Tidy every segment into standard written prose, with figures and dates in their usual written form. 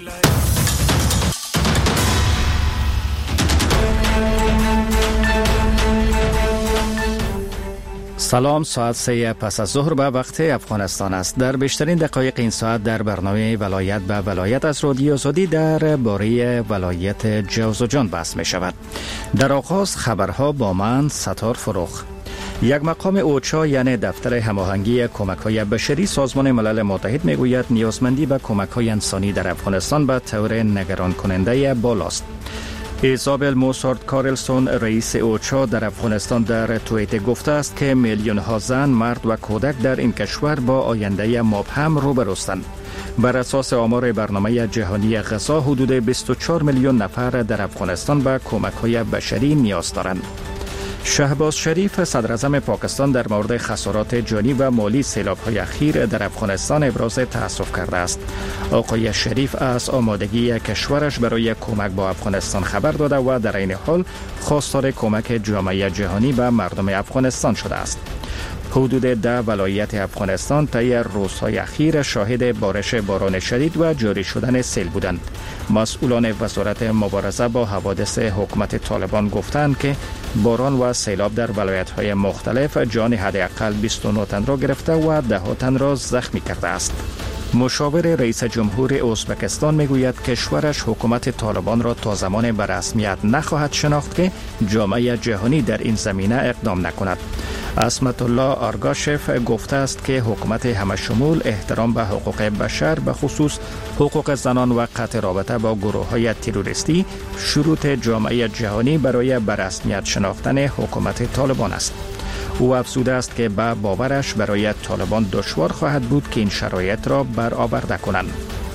سلام، ساعت 3 پس از ظهر به وقت افغانستان است. در بیشترین دقایق این ساعت در برنامه ولایت به ولایت از رادیو آزادی در باره ولایت جوزجان بحث می شود. در آغاز خبرها با من ستار فروخ. یک مقام اوچا یعنی دفتر هماهنگی کمک‌های بشری سازمان ملل متحد میگوید نیازمندی به کمک‌های انسانی در افغانستان به طور نگران کننده بالاست. ایزابل موسارد کارلسون رئیس اوچا در افغانستان در توییتر گفته است که میلیون ها زن، مرد و کودک در این کشور با آینده مبهم روبروستند. بر اساس آمار برنامه جهانی غذا حدود 24 میلیون نفر در افغانستان به کمک‌های بشری نیاز دارند. شهباز شریف صدراعظم پاکستان در مورد خسارات جانی و مالی سیلاب‌های اخیر در افغانستان ابراز تأسف کرده است. آقای شریف از آمادگی کشورش برای کمک با افغانستان خبر داده و در این حال خواستار کمک جامعه جهانی به مردم افغانستان شده است. حدود 10 ولایت افغانستان طی روزهای اخیر شاهد بارش باران شدید و جاری شدن سیل بودند. مسئولان وزارت مبارزه با حوادث حکومت طالبان گفتند که باران و سیلاب در ولایت‌های مختلف جان حداقل 29 تن را گرفته و 10 تن را زخمی کرده است. مشاور رئیس جمهور ازبکستان میگوید کشورش حکومت طالبان را تا زمان به رسمیت نخواهد شناخت که جامعه جهانی در این زمینه اقدام نکند. عصمت الله آرگاشف گفته است که حکومت همه‌شمول احترام به حقوق بشر به خصوص حقوق زنان و قطع رابطه با گروه‌های تروریستی شروط جامعه جهانی برای به رسمیت شناختن حکومت طالبان است. او افزوده است که به باورش برای طالبان دشوار خواهد بود که این شرایط را برآورده کنند.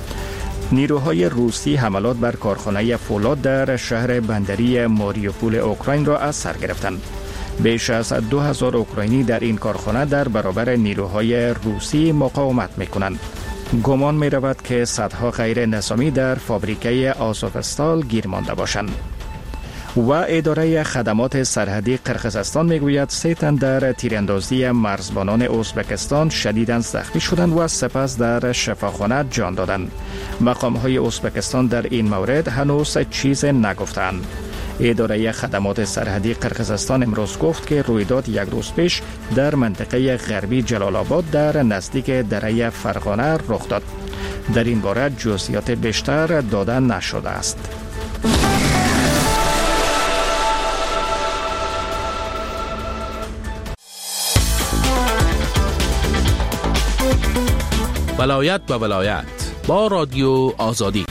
نیروهای روسی حملات بر کارخانه فولاد در شهر بندری ماریوپول اوکراین را از سر گرفتند. بیش از 2000 اوکراینی در این کارخانه در برابر نیروهای روسی مقاومت می‌کنند. گمان می‌رود که صدها غیر نظامی در فابریکه آزوفستال گیر مانده باشند. و اداره خدمات سرحدی قرقیزستان میگوید 3 تن در تیراندازی مرزبانان ازبکستان شدیداً زخمی شدند و سپس در شفاخانه جان دادند. مقام‌های ازبکستان در این مورد هنوز چیز نگفتند. اداره خدمات سرحدی قرقیزستان امروز گفت که رویداد یک روز پیش در منطقه غربی جلال آباد در نزدیک دره فرغانه رخ داد. در این باره جزئیات بیشتر داده نشده است. ولایت به ولایت با رادیو آزادی.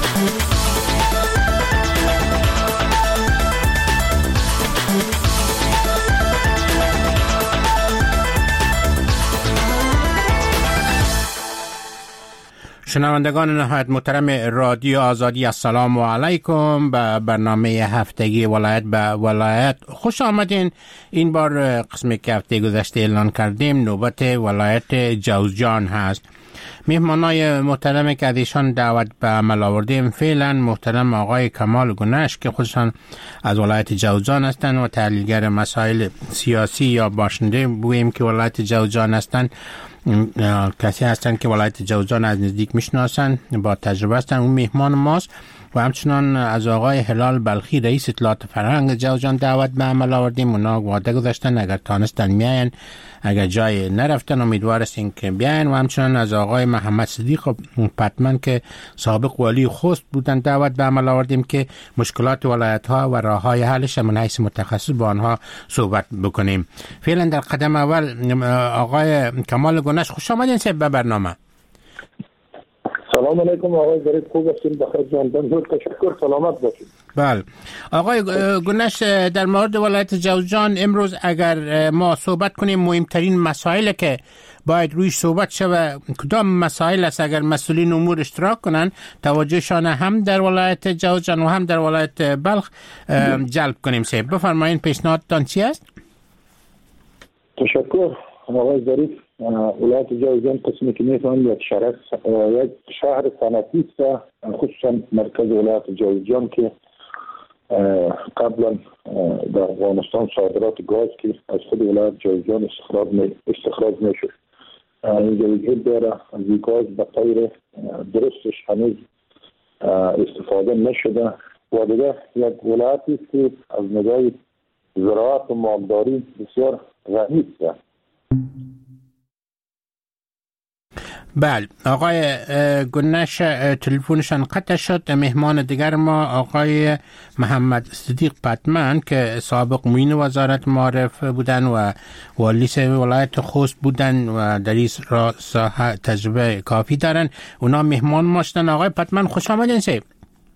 شنوندگان نهایت محترم رادیو آزادی، السلام علیکم. به برنامه هفتگی ولایت به ولایت خوش آمدین. این بار قسمی که هفته گذشته اعلان کردیم نوبت ولایت جوزجان هست. مهمانای محترم که از ایشان دعوت به عمل آوردیم فعلا محترم آقای کمال گنش که خودشان از ولایت جوزجان هستند و تحلیلگر مسائل سیاسی یا باشنده بگوییم که ولایت جوزجان هستند. کسی هستند که ولایت جوزجان از نزدیک میشناسند، با تجربه هستند. اون مهمان ماست. و همچنان از آقای هلال بلخی رئیس اطلاعات فرهنگ جوزجان دعوت به عمل آوردیم. اونا وعده گذاشتن اگر تانستن میاین، اگر جای نرفتن امیدوار هستیم که بیاین. و همچنان از آقای محمد صدیق پتمن که سابق والی خوست بودن دعوت به عمل آوردیم که مشکلات ولایت ها و راه های حلش من حیث متخصص با آنها صحبت بکنیم. فعلا در قدم اول آقای کمال گنش خوش آمدین به برنامه. سلام علیکم آقای ظریف، خوب هستین؟ بخیر جان، بسیار تشکر، سلامت باشید. بله آقای گنش، در مورد ولایت جوزجان امروز اگر ما صحبت کنیم مهمترین مسائل که باید رویش صحبت شود کدام مسائل است؟ اگر مسئولین امور اشتراک کنن توجهشان هم در ولایت جوزجان و هم در ولایت بلخ جلب کنیم. بفرمایید پیشنهادتان چی است؟ تشکر آقای ظریف. ولایت جوزجان قسمی که میفهمم یک شهر صنعتی است، خصوصا مرکز ولایت جوزجان که قبلا در افغانستان صادرات گاز که از خود ولایت جوزجان استخراج میشد. اینجا وجود داره گاز به طور درستش هنوز استفاده نشده و دیگه یک ولایتی است که از نگاه زراعت و مالداری بسیار غنی است. بله آقای گنش تلفنشان قطع شد. مهمان دیگر ما آقای محمد صدیق پتمن که سابق معین وزارت معارف بودن و والی ولایت خوست بودن و در این ساحه تجربه کافی دارن. اونا مهمان ما شدن. آقای پتمن خوش آمدین سیب.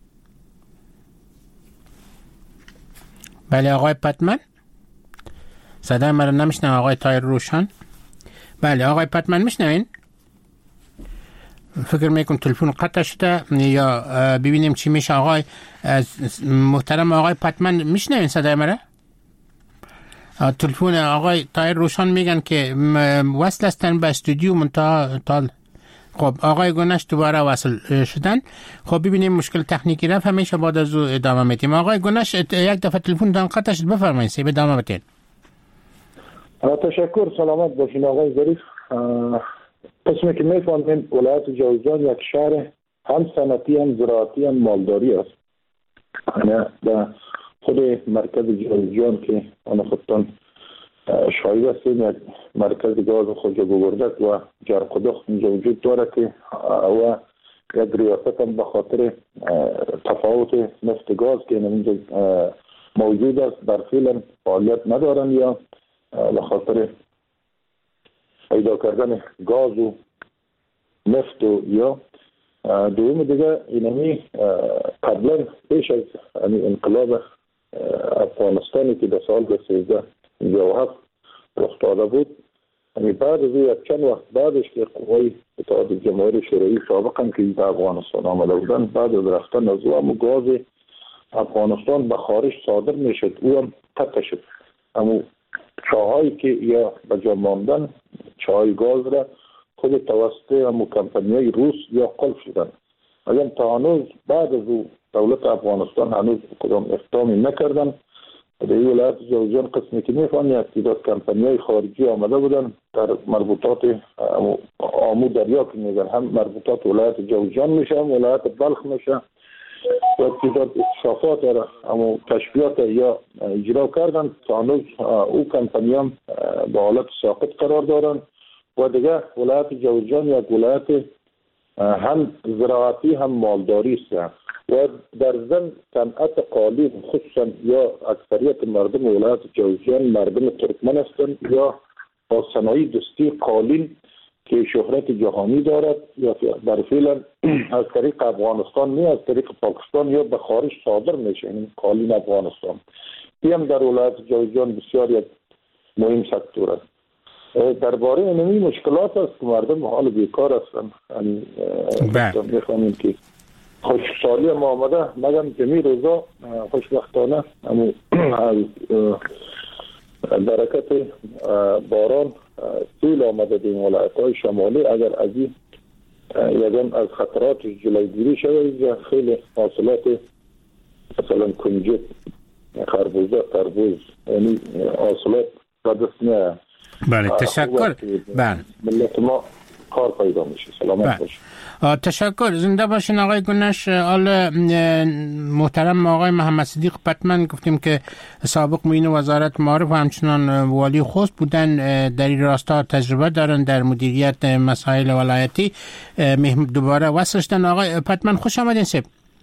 بله آقای پتمن صدای مرا نمیشنم. آقای تایر روشن. بله آقای پتمن میشنوین؟ فکر میکنم تلفن قطع شده یا ببینیم چی میشه. آقای محترم آقای پتمن میشنوین صدای مرا؟ تلفن آقای تایر روشن میگن که وصل هستن به استودیو منتها خب آقای گنش دوباره وصل شدن. خب ببینیم مشکل تکنیکی رفت همیشه بعد از او ادامه میدیم. آقای گنش یک دفعه تلفن تان قطع شد بفرمایید سیب ادامه بدید. تشکر. سلامت باشین آقای ظریف. قسمی که میفهمیم ولایت جوزجان یک شهر هم صنعتی هم زراعتی هم مالداری است. در خود مرکز جوزجان که آن خودتان شاهد هستیم یک مرکز گاز خوجه بگردک و جرقدخ اینجا وجود داره که و یک ریاست هم به خاطر تفاوت نفت گاز که اینجا موجود است در فعلا فعالیت ندارن یا به خاطر پیدا کردن گاز و نفت و یا دوم دیگه اینمی قبلا پیش از انقلاب افغانستانی که در سال 1357 رخ داده بود، بعد از یک چند وقت بعدش که قوای اتحاد جماهیر شوروی سابقا که به افغانستان آمده بودن، بعد از رفتن از او هم گاز افغانستان به خارج صادر میشد، او هم قطع شد. اما چاهایی که یا به جا ماندن چاهای گاز را خود توسط همو کمپانیای روس یا قلب شدن. اگر تا هنوز بعد از او دولت افغانستان هنوز کدام اقدامی نکردن. در این ولایت جوزجان قسمی که میفهمی یک تعداد کمپانیای خارجی آمده بودن در مربوطات آمو دریا که میگن، هم مربوطات ولایت جوزجان میشه هم ولایت بلخ میشه و تعداد اکتشافات را اما کشفیات یا اجرا کردن. تا هنوز او کمپانی هم به حالت ساقط قرار دارن و دیگه ولایت جوزجان یک ولایت هم زراعتی هم مالداری است و در ضمن صنعت قالین خصوصا یا اکثریت مردم ولایت جوزجان مردم ترکمن هستند یا با صنایع دستی قالین که شهرت جهانی دارد یا در فعلا از طریق افغانستان نه از طریق پاکستان یا به خارج صادر میشه این قالین افغانستان. این هم در ولایت جوزجان بسیار یک مهم سکتور است. درباره اینمی مشکلات است که مردم حال بیکار هستند. میخوامیم که خشکسالی ما آمده مگم جمعی روزا خوشبختانه از درکت باران سیل آمده در ولایت های شمالی. اگر از این یکم از خطرات جلوگیری شود خیلی حاصلات مثلا کنجد، خربوزه، تربوز یعنی حاصلات به دست میاد. بله تشکر. بله ملت ما کار پیدا میشه. سلامت باشید. تشکر. زنده باشین آقای گنش. محترم آقای محمد صدیق پتمن گفتیم که سابق معین وزارت معارف و همچنان والی خوست بودن، در این راستا تجربه دارن در مدیریت مسائل ولایتی. دوباره وصل شدن. آقای پتمن خوش آمدین سیب.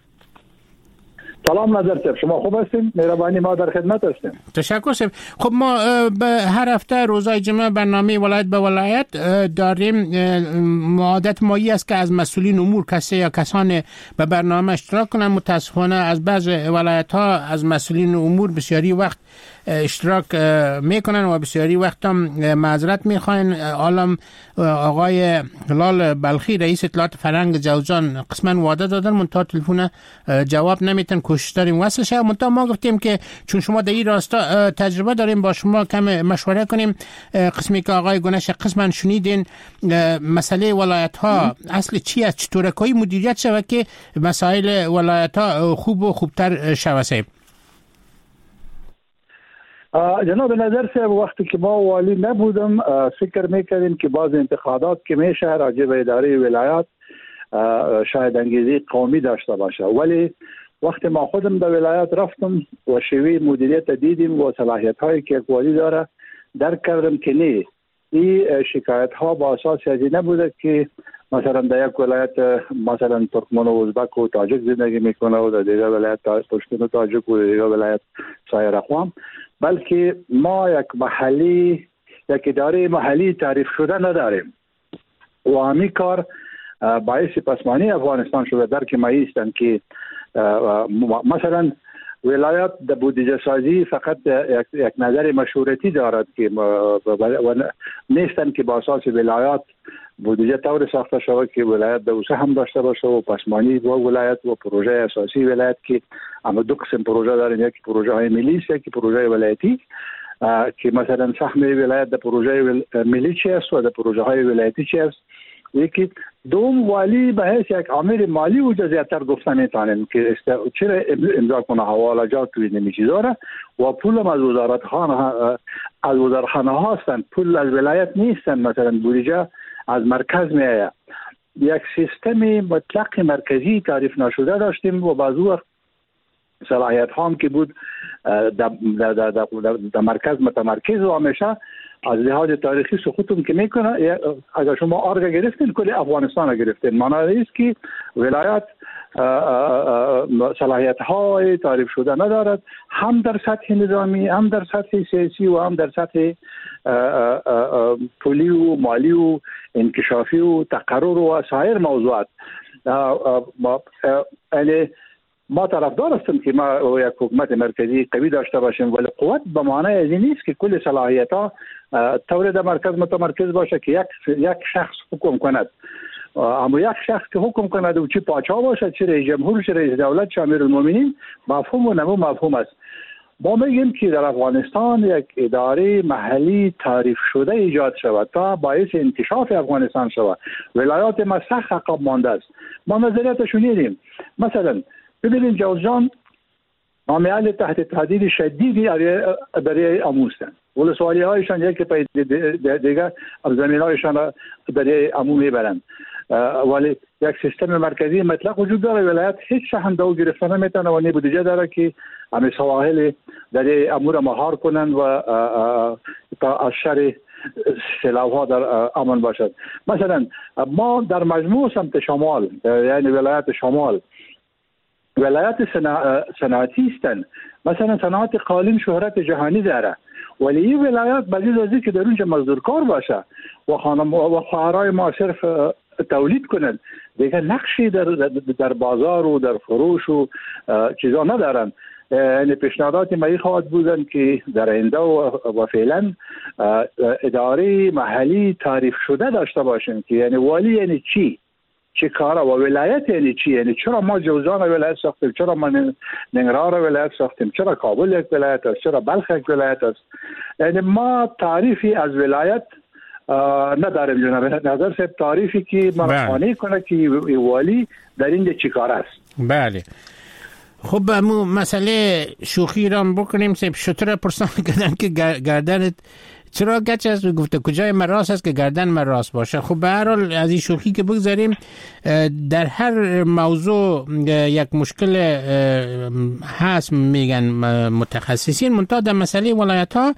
سلام نظر صاحب، شما خوب هستین؟ مهربانی ما در خدمت هستیم. تشکر صاحب. خب ما به هر هفته روزهای جمعه برنامه ولایت به ولایت داریم. عادت مایی است که از مسئولین امور کسی یا کسان به برنامه اشتراک کنند. متاسفانه از بعض ولایت ها از مسئولین امور بسیاری وقت اشتراک میکنن و بسیاری وقت هم معذرت میخواین. عالم آقای هلال بلخی رئیس اطلاعات فرهنگ جوزجان قسما وعده دادن منتها تلفن جواب نمیتن. کوشش داریم وصل شه. منتها ما گفتیم که چون شما در این راستا تجربه داریم با شما کم مشوره کنیم. قسمی که آقای گنش قسما شنیدین مسئله ولایت ها اصل چی است، چطور کوی مدیریت شود که مسائل ولایت ها خوب و خوبتر شود؟ جناب نظر صاحب، وقتی که ما والی نبودم فکر میکردیم که بعض انتقادات که میشه راجع به اداره ولایت شاید انگیزه قومی داشته باشه، ولی وقتی ما خودم در ولایت رفتم و شیوه مدیریت دیدیم و صلاحیت هایی که یک والی داره درک کردم که نه، این شکایت ها با اساس ازی نبوده که مثلا در یک ولایت مثلا ترکمن و ازبک و تاجک زندگی میکنه و در دیگر ولایت پشتون و تاجک و در دیگر ولایت سایر اقوام، بلکه ما یک اداره محلی تعریف شده نداریم و همین کار باعث پسمانی افغانستان شده. درک ما ایستن که مثلا ولایت در بودجه سازی فقط یک نظر مشورتی دارد که نیستن که با اساس ولایت بودجه طور ساخته شود که ولایت دوسه هم داشته باشه و پسمانی دو ولایت و پروژه اساسی ولایت که اما دو قسم پروژه دارن، یکی پروژه های ملی است یکی پروژه ولایتی، که مثلا سهم ولایت در پروژه ملی چی است و در پروژه های ولایتی چی است. یکی دوم والی به حیث یک عامل مالی و زیادتر گفتن میتونیم که چرا امضا کنه حوالجات توی نمیچی داره و پول از وزارتخانه هستن، پول از ولایت نیستن، مثلا بودجه از مرکز میآید. یک سیستم مطلق مرکزی تعریف نشده داشتیم و بعضی وقت صلاحیت هم که بود در مرکز متمرکز و همیشه از لحاظ تاریخی سقوطم که میکنه. اگر شما آرگا گرفتین کل افغانستان گرفتین، معنی است که ولایت صلاحیت های تعریف شده ندارد، هم در سطح نظامی هم در سطح سیاسی و هم در سطح پولی و مالی و انکشافی و تقرر و سایر موضوعات. ما طرفدار هستیم که ما یک حکومت مرکزی قوی داشته باشیم، ولی قوت به معنای از این نیست که کل صلاحیت ها طور در مرکز متمرکز باشه که یک شخص حکم کند. اما یک شخص که حکم کند و چی پاچا باشه، چه رئیس جمهور، چه رئیس دولت، چه امیرالمومنین، مفهوم و نمو مفهوم است. ما میگیم که در افغانستان یک اداره محلی تعریف شده ایجاد شود تا باعث انکشاف افغانستان شود. ولایات ما سخت عقب مانده است. ما نظریاتشو دیدیم. مثلا ببینید جوزجان عامل تحت تهدید شدیدی برای امو هستند. ولسوالی هایشان یکی پای دیگر زمین هایشان برای امو میبرند، ولی یک سیستم مرکزی مطلق وجود داره. ولایت هیچ هم دو گرفتن نمیتونه و بودجه داره که همه سواحل در امور مهار کنند و تا از شر سیلاب ها در امن باشد. مثلا ما در مجموع سمت شمال، یعنی ولایت شمال، ولایت صنعتی هستند. مثلا صنعت قالین شهرت جهانی داره، ولی این ولایت بجز از که در اونجا مزدورکار باشه و خواهرای ما صرف تولید کنند، دیگه نقشی در بازار و در فروش و چیزا ندارن. یعنی پیشنهادات ما خواهد بودن که در آینده و فعلا اداره محلی تعریف شده داشته باشیم که یعنی والی یعنی چی کاره و ولایت یعنی چی، یعنی چرا ما جوزجان ولایت ساختیم، چرا ما ننگرهار ولایت ساختیم، چرا کابل یک ولایت است، چرا بلخ یک ولایت است. یعنی ما تعریفی از ولایت نداریم. جناب نظر صاحب تعریفی که مرخانه کنه که والی در اینجا چی کار است. بله خب مو مسئله شوخی را بکنیم. شطور پرسان کردن که گردنت چرا گچ است؟ گفته کجای من راست است که گردن من راست باشه. خب به هر حال از این شوخی که بگذاریم، در هر موضوع یک مشکل هست میگن متخصصین. منتها در مسئله ولایت ها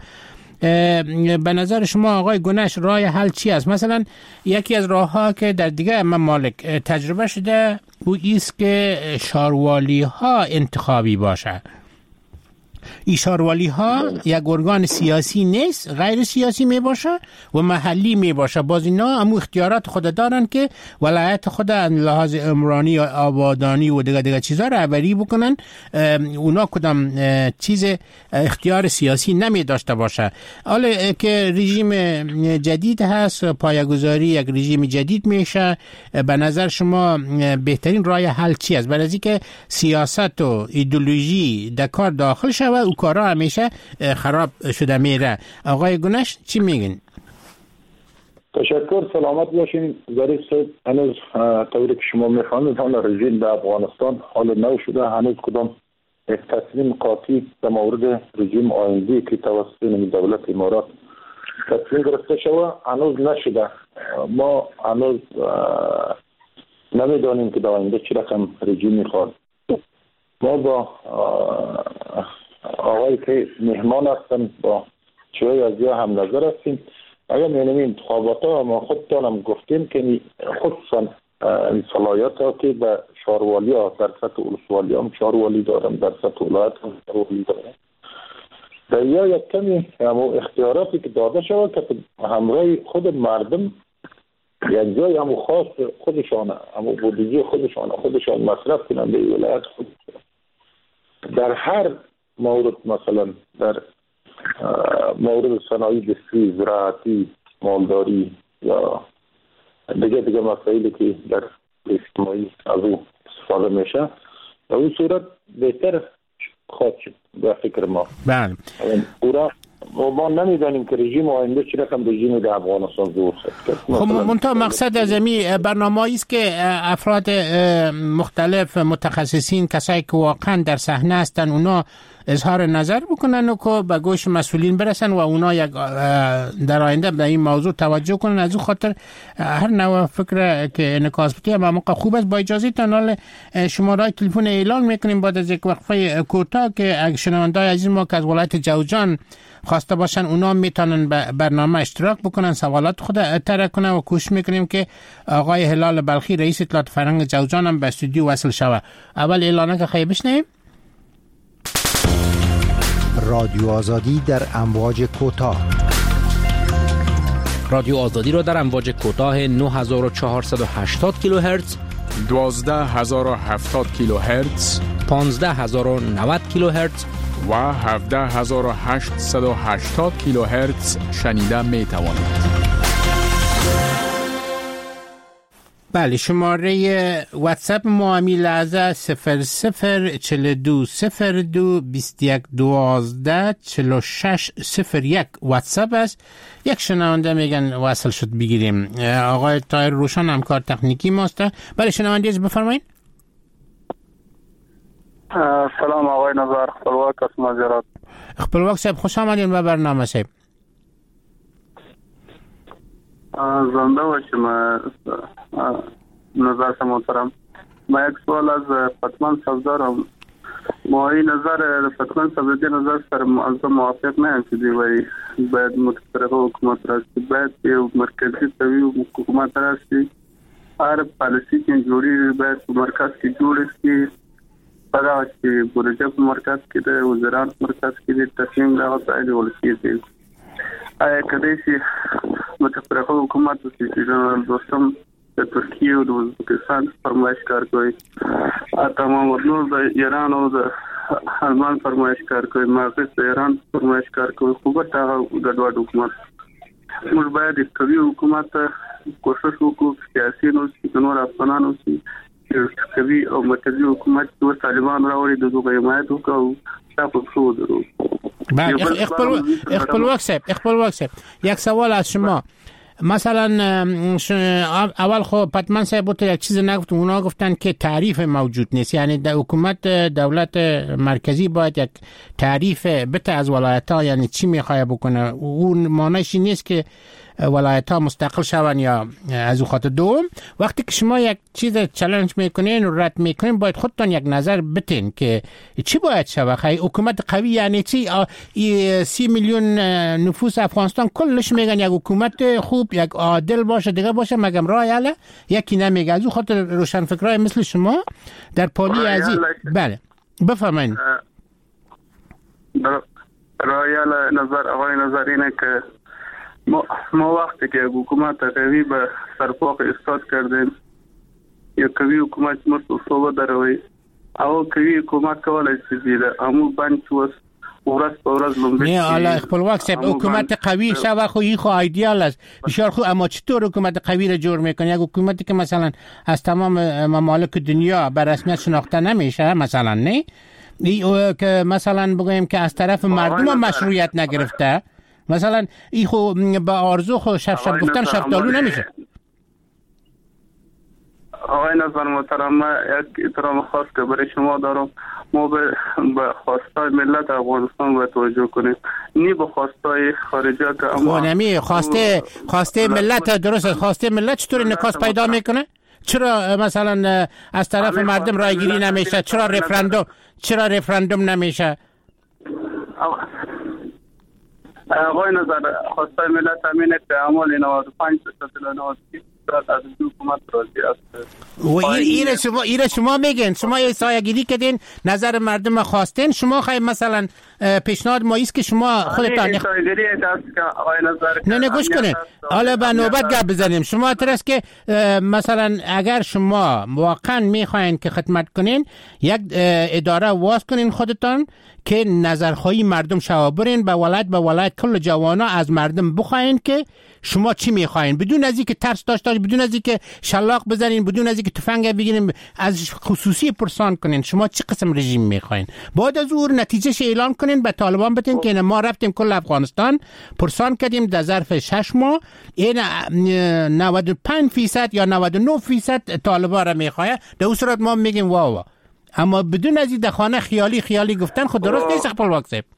به نظر شما آقای گنش راه حل چی است؟ مثلا یکی از راه ها که در دیگه ممالک تجربه شده او ایست که شاروالی ها انتخابی باشه. این شاروالی ها یک ارگان سیاسی نیست، غیر سیاسی می باشه و محلی می باشه. باز اینا همو اختیارات خود دارن که ولایت خود لحاظ عمرانی یا آبادانی و دیگه چیزا رهبری بکنن. اونا کدام چیز اختیار سیاسی نمی داشته باشه. حالا که رژیم جدید هست، پایه‌گذاری یک رژیم جدید میشه، به نظر شما بهترین راه حل چی است؟ برای اینکه سیاست و ایدئولوژی در کار داخل شود و کارا همیشه خراب شده میره. آقای گنش چی میگین؟ تشکر، سلامت باشین. ظریف صاحب، هنوز طوری که شما میخواهید رژیم در افغانستان حال نو شده، هنوز کدام یک تصمیم قاطع در مورد رژیم آیندی که توسط دولت امارات تصمیم گرفته شده هنوز نشده. ما هنوز نمیدانیم که در آینده چه رقم رژیم میخواد. ما با آقای که مهمان هستن با چوی از یا هم نظر هستیم. اگر می‌بینیم انتخابات ها ما خودتانم گفتیم که خودسان این صلاحیت ها که به شاروالی ها در سطح اولسوالی هم شاروالی دارم، در سطح ولایت هم شاروالی دارم، در یا یک کمی اختیاراتی که داده شود که همراه خود مردم یک جای همو خاص خودشانه، همو بودجه خودشان مصرف کنند به ولایت خود. در هر مورد، مثلا در مورد صنایع دستی، زراعتی، مالداری یا دیگه مسائلی که در اجتماعی از او استفاده میشه، در اون صورت بهتر خواهد شد به فکر ما. بله. ما نمیدانیم که رژیم آینده چه رقم رژیم در افغانستان ظهور شد. خب منتها مقصد از این برنامه‌ای است که افراد مختلف متخصصین، کسایی که واقعا در صحنه هستن، اونا اظهار نظر بکنن و که به گوش مسئولین برسن و اونا یک در آینده به این موضوع توجه کنن. از اون خاطر هر نوع فکر که انعکاس بده اما موقع خوب است. با اجازه تنال شماره تلفن اعلان میکنیم بعد از یک وقفه کوتاه که اگه شنونده‌های عزیز ما که از ولایت جوزجان خواسته باشن اونا میتونن به برنامه اشتراک بکنن، سوالات خود اطرح کنن و کوشش میکنیم که آقای هلال بلخی رئیس اطلاعات فرهنگ جوزجان هم به استودیو وصل شود. اول اعلانه که خیلی بشنویم. رادیو آزادی در امواج کوتاه. رادیو آزادی را در امواج کوتاه 9480 کیلوهرتز، 12070 کیلوهرتز، 15090 کیلوهرتز و 17880 کیلوهرتز شنیده می توانید. بله، شماره واتساپ ما همین لحظه 004221124601 واتساپ است. یک شنونده میگن وصل شد بگیریم. آقای طاهر روشن همکار تکنیکی ماست. بله شنونده از بفرمایید. سلام آقای نظر، خپلواک است مزیرات. خپلواک صاحب خوش آمدین به برنامه صاحب. زنده باشیم نظر محترم. ما یک سوال از فتمان صاحب دارم. ما این نظر فتمان صاحب نظر سر موافق نه که دیوی باید متفرقه حکومت راستی، باید یو مرکزی قوی حکومت راستی. هر پالیسی که جوړی باید مرکز کې جوړ شي، پدا چې بودجه په مرکز کې د وزارت مرکز کې د تصمیم راغلی ولسی دی. کدی چې متفرقه حکومت چې دوستم د ترکیه او د ازبکستان فرمایشکار کوي، تمام نور د ایران او د آلمان فرمایشکار کوي، ماغرب د ایران فرمایشکار کوي. خو به دا ګډوډ حکومت موږ باید د قوي حکومت کوشش وکړو، سیاسي نو نور افغانانو چې قوي او مرکزی حکومت و طالبان راوړي د دوه حمایت وکړو تاسو شو درو. بله خپلواک صاحب یک سوال از شما. مثلا اول خب پتمن صاحب تو یک چیز نگفت، اونا گفتن که تعریف موجود نیست، یعنی در حکومت دولت مرکزی باید یک تعریف بده از ولایت ها، یعنی چی میخواه بکنه. اون معنیش نیست که ولایت ها مستقل شون یا از او خاطر. دوم وقتی که شما یک چیز چالش میکنین و رد میکنین باید خودتون یک نظر بتین که چی باید شود. حکومت قوی یعنی چی؟ 30 میلیون نفوس افغانستان کلش میگن یک حکومت خوب، یک عادل باشه، دیگه باشه مگم رای اله یکی نمیگه. از او خاطر روشنفکرای مثل شما در پالی ازی بله بفرمایید. رای اله نظر آقای نظر اینه که ما وقتی که حکومت قوی به سرپاق استاد کردیم، یا قوی حکومت مرتبه دروي او قوی حکومت کولای شي د امو بند وس ورځ په ورځ لومبي. نه الله خپلواک صاحب حکومت قوی شوه خو خو ایدئال است بسیار خوب، اما چطور حکومت قوی را جور میکنه؟ یک حکومتی که مثلا از تمام ممالک دنیا به رسمیت شناخته نمیشه مثلا، نه که مثلا بگویم که از طرف مردم مشروعیت نگرفته، مثلا ای خو با آرزو خو شب گفتن شفتالو نمیشه. آقای نظر محترم، یک احترام خاص که برای شما دارم. ما به خواستای ملت افغانستان باید توجه کنیم، نی به خواستای خارجی که اما نمی خواسته ملت درست، خواسته ملت چطور انعکاس پیدا میکنه؟ چرا مثلا از طرف مردم رای گیری نمیشه؟ چرا رفراندوم نمیشه؟ آقای نظر خواسته ملت همینه که اعمال 95% از حکومت راضی است. و ایره شما میگین، شما سایه گیری کردین، نظر مردم خواستین، شما خواهی مثلا پیشنهاد ما ایست که شما خودتان نه گوش کنین، حالا به نوبت گپ بزنیم. شما ترس که مثلا اگر شما واقعا میخواین که خدمت کنین، یک اداره واس کنین خودتان که نظرخواهی مردم شما برین به ولایت کل جوانا از مردم بخواین که شما چی میخواین، بدون از اینکه ترس داشته، بدون از اینکه شلاق بزنین، بدون از اینکه تفنگ بگیرین، از خصوصی پرسان کنین شما چه قسم رژیم میخواین. بعد از اون نتیجهش اعلان کنین، به طالبان بتین که ما رفتیم کل افغانستان پرسان کردیم در ظرف 6 ماه، این 95% یا 99% طالبان را میخواه. در اون صورت ما میگیم واو. اما بدون از این دخانه خیالی گفتن خود درست نیست. خپلواک صاحب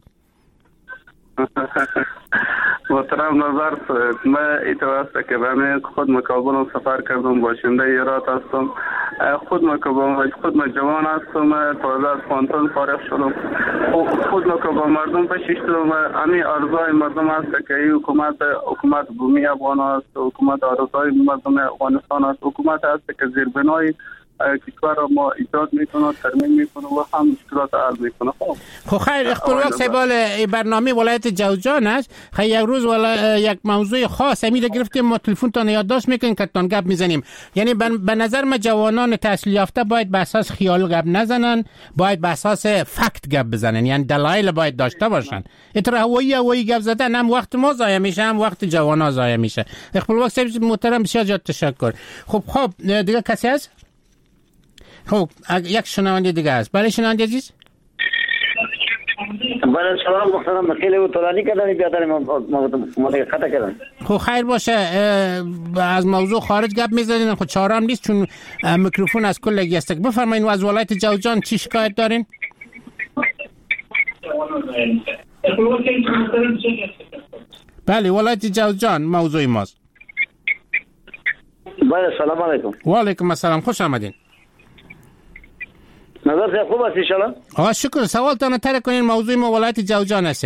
محترم نظر من اتواسته که من خود مکابل سفر کردم، باشنده ایرات هستم، خود جوان هستم، تازه از پانتون فارغ شدم. خود مکابل مردم بشیشتم، امی ارزای مردم هست که این حکومت بومی افغان هست، حکومت ارزای مردم افغانستان هست، حکومت هست که زیربنای کشور را ما ایجاد میکنه، ترمیم میکنه و هم مشکلات حل میکنه. خب خیر اخبار سبال برنامه ولایت جوزجان است. خیر یک روز یک موضوع خاص امیر گرفتیم، ما تلفن تان یادداشت میکنیم که تان گپ میزنیم. یعنی به نظر ما جوانان تحصیل یافته باید به اساس خیال گپ نزنن، باید به اساس فکت گپ بزنن، یعنی دلایل باید داشته باشن. اتر هوایی گپ زدن هم وقت ما ضایع میشه، هم وقت جوانا ضایع میشه. اخبار صاحب محترم بسیار تشکر. خب دیگه کسی هست؟ خب یک شنونده دیگه است. برای شنونده عزیز برای سلام محترم، خیلی طولانی کردن بیادر ما خطا کردن. خب خیر باشه، از موضوع خارج گپ میزنین، خب چارم نیست چون میکروفون از کلگی است. بفرمایید از ولایت جوزجان چی شکایت دارین؟ بله ولایت جوزجان موضوع ماست. بله سلام علیکم. و علیکم السلام، خوش آمدین. نظر صاحب خوب است ان شاء الله؟ آقا شکر. سوالتان تر کنین، موضوع ما ولایت جوزجان است.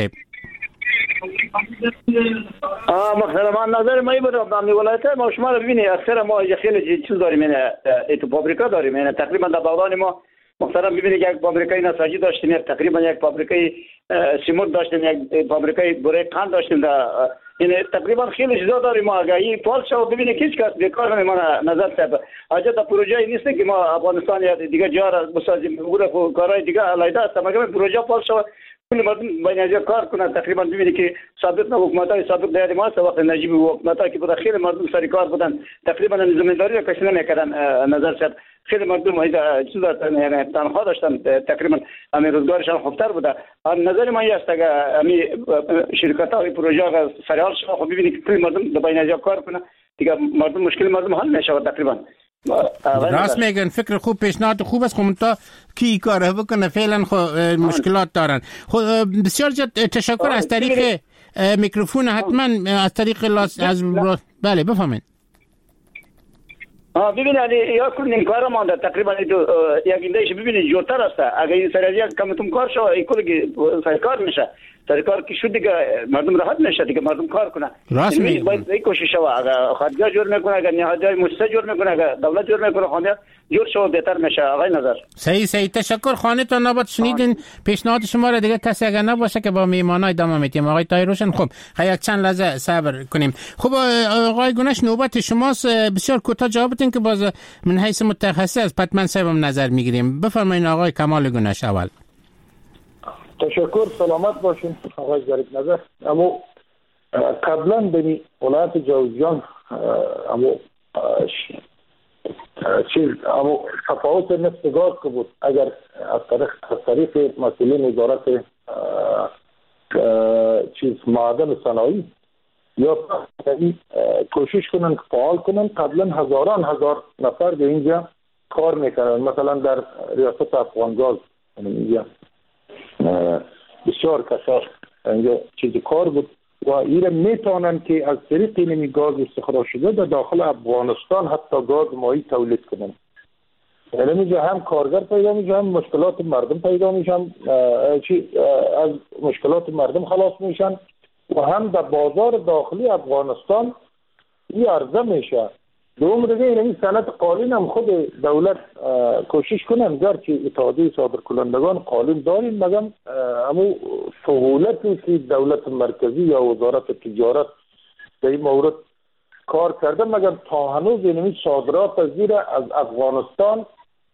محترم نظر ما این بود، در ولایت ما شما رو ببینید اکثر ما خیلی چیز داریم، ایتو فابریکا داریم، یعنی تقریبا در باغان ما محترم ببینید یک فابریکای نساجی داشتیم، تقریبا یک فابریکای سیمنت داشتیم، یک فابریکای بره قند داشتیم، یعنی تقریبا خیلی چیزا داریم. ما اگه این فال شو ببینید هیچ کس بیکار نمیمونه. نظر صاحب حاجت پروژه نیست که ما افغانستان یا دیگه جا را بسازیم، اون کارهای دیگه علیحده است، مگر پروژه فال شو کل مردم باید کار کنن. تقریبا ببینید که سابق حکومت‌های سابق در ما وقت نجیب حکومت‌ها که بود خیلی مردم سر کار بودن، تقریبا زمینداری را کسی نمی‌کردن. نظر صاحب خیلی مردم چیز داشتن، یعنی تنها داشتن، تقریبا همین روزگارشان خوبتر بوده. نظر من است اگه همین شرکت‌ها پروژه را سریال شو خب ببینید که کل مردم باید کار کنن، دیگه مردم مشکل مردم حل نشه تقریبا. راست میگن، فکر خوب، پیشنهاد خوب است. خب تا کی کاره بکنه فعلا مشکلات دارن. خب بسیار تشکر. از طریق میکروفون حتما از طریق بله بفهمید. ببینید یا کل کار مانده تقریبا یک ایندهش ببینید جورتر است. اگه این سریع کمتون کار شو این کلی سرکار میشه، سرکار کی شد دیگه مردم راحت نشه، دیگه مردم کار کنه. راست میگید. باید این کوشش شو. اگه خودجا جور میکنه، اگه نهادهای مؤسسه جور میکنه، اگه دولت جور میکنه، خانه جور شو بهتر میشه. آقای نظر صحیح تشکر. خانه تا نبات شنیدین پیشنهاد شما را. دیگه کسی اگه نباشه که با میهمانای ادامه میدیم. آقای طاهر روشن خب یک چند لحظه صبر کنیم. خب آقای گونش نوبت شماست، بسیار کوتاه جواب بدین که باز من حیث متخصص از پتمن صاحبم نظر میگیریم. بفرمایید آقای کمال گونش. اول تشکر، سلامت باشین آقای ظریف نظر. اما قبلا به ولایت جوزجان اما تفاوت نفت گاز که بود، اگر از طریق مسئولین وزارت معدن صنایع یا کوشش کنن فعال کنن، قبلا هزار نفر به اینجا کار میکنن. مثلا در ریاست افغانگاز اینجا بسیار کسا اینجا چیزی کار بود و این میتونن که از طریق این گاز استخراج شده در داخل افغانستان حتی گاز مایی تولید کنن. یعنی میگه هم کارگر پیدا میشه، هم مشکلات مردم پیدا میشن، از مشکلات مردم خلاص میشن و هم در بازار داخلی افغانستان این عرضه میشه. دوم دیگه این صنعت قالین هم خود دولت کوشش کنن، گرچه اتحادیه صادرکنندگان قالین داریم، مگم همون سهولتی که دولت مرکزی یا وزارت تجارت در این مورد کار کرده، مگم تا هنوز این صادرات از افغانستان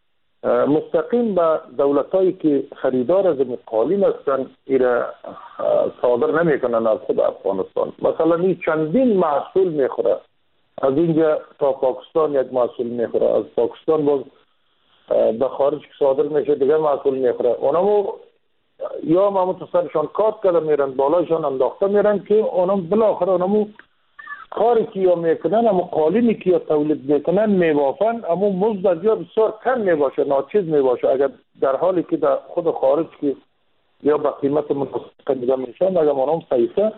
مستقیم به دولتایی که خریدار از این قالین هستن ایره صادر نمیکنن از خود افغانستان. مثلا این چندین محصول میخوره، از اینجا تا پاکستان یک محصول میخوره، از پاکستان باز به خارج که صادر میشه دیگه محصول میخوره. اونمو یا ما سرشان کات کرده میرن، بالایشان انداخته میرن که اونم بالاخره اونمو کاری که یا میکنن، اما قالینی که یا تولید میکنن میبافن، اما مزد یا بسیار کم میباشه، ناچیز میباشه، اگر در حالی که در خود خارج که یا به قیمت مناسب دیگه میشن، اگر اونم پیسه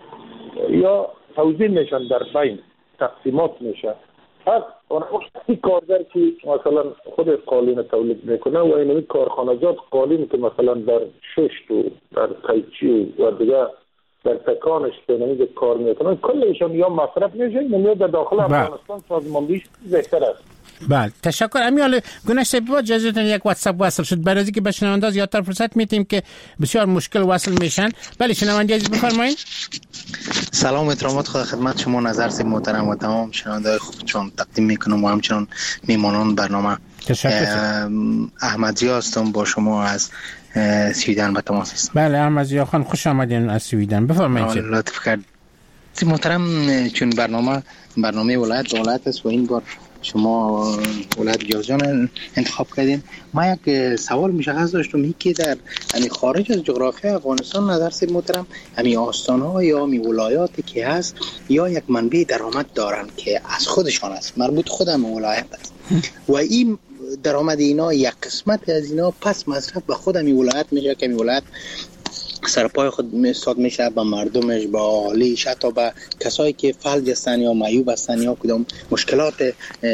یا توزیع میشن در بین تقسیمات میشه. پس اون کارگر که مثلا خود قالین تولید میکنه و این کارخانجات قالین که مثلا در ششت و در قیچی و دیگه در تکانش به کار میکنن، کلشون یا مصرف میشه یا در داخل افغانستان سازماندهیش بهتر است. بله تشکر. امیال گنش با اجازهتون یک واتساپ وصل شد، برای اینکه به شنونده زیادتر فرصت میدیم که بسیار مشکل وصل میشن. بله شنونده عزیز بفرمایید. سلام و احترامات خدمت شما نظر محترم و تمام شنونده‌های خوب چون تقدیم میکنم و همچنان میمانان برنامه. تشکر. احمد ضیا هستم با شما از سویدن به تماس هستم. بله احمد ضیا خان خوش آمدین از سویدن، بفرمایید. لطف کرد محترم، چون برنامه ولایت به ولایت است و این بار شما ولایت جوزجان انتخاب کردین، ما یک سوال مشخص داشتم این که در خارج از جغرافیای افغانستان نظر سید محترم همین آستان‌ها یا همین ولایاتی که هست یا یک منبع درآمد دارن که از خودشان است، مربوط خود هم ولایت است و این درآمد اینا یک قسمت از اینا پس مصرف به خود همین ولایت میشه که همین ولایت سرپای خود استاد میشه به مردمش، به اهالیش، حتی به کسایی که فلج هستن یا معیوب هستن یا کدام مشکلات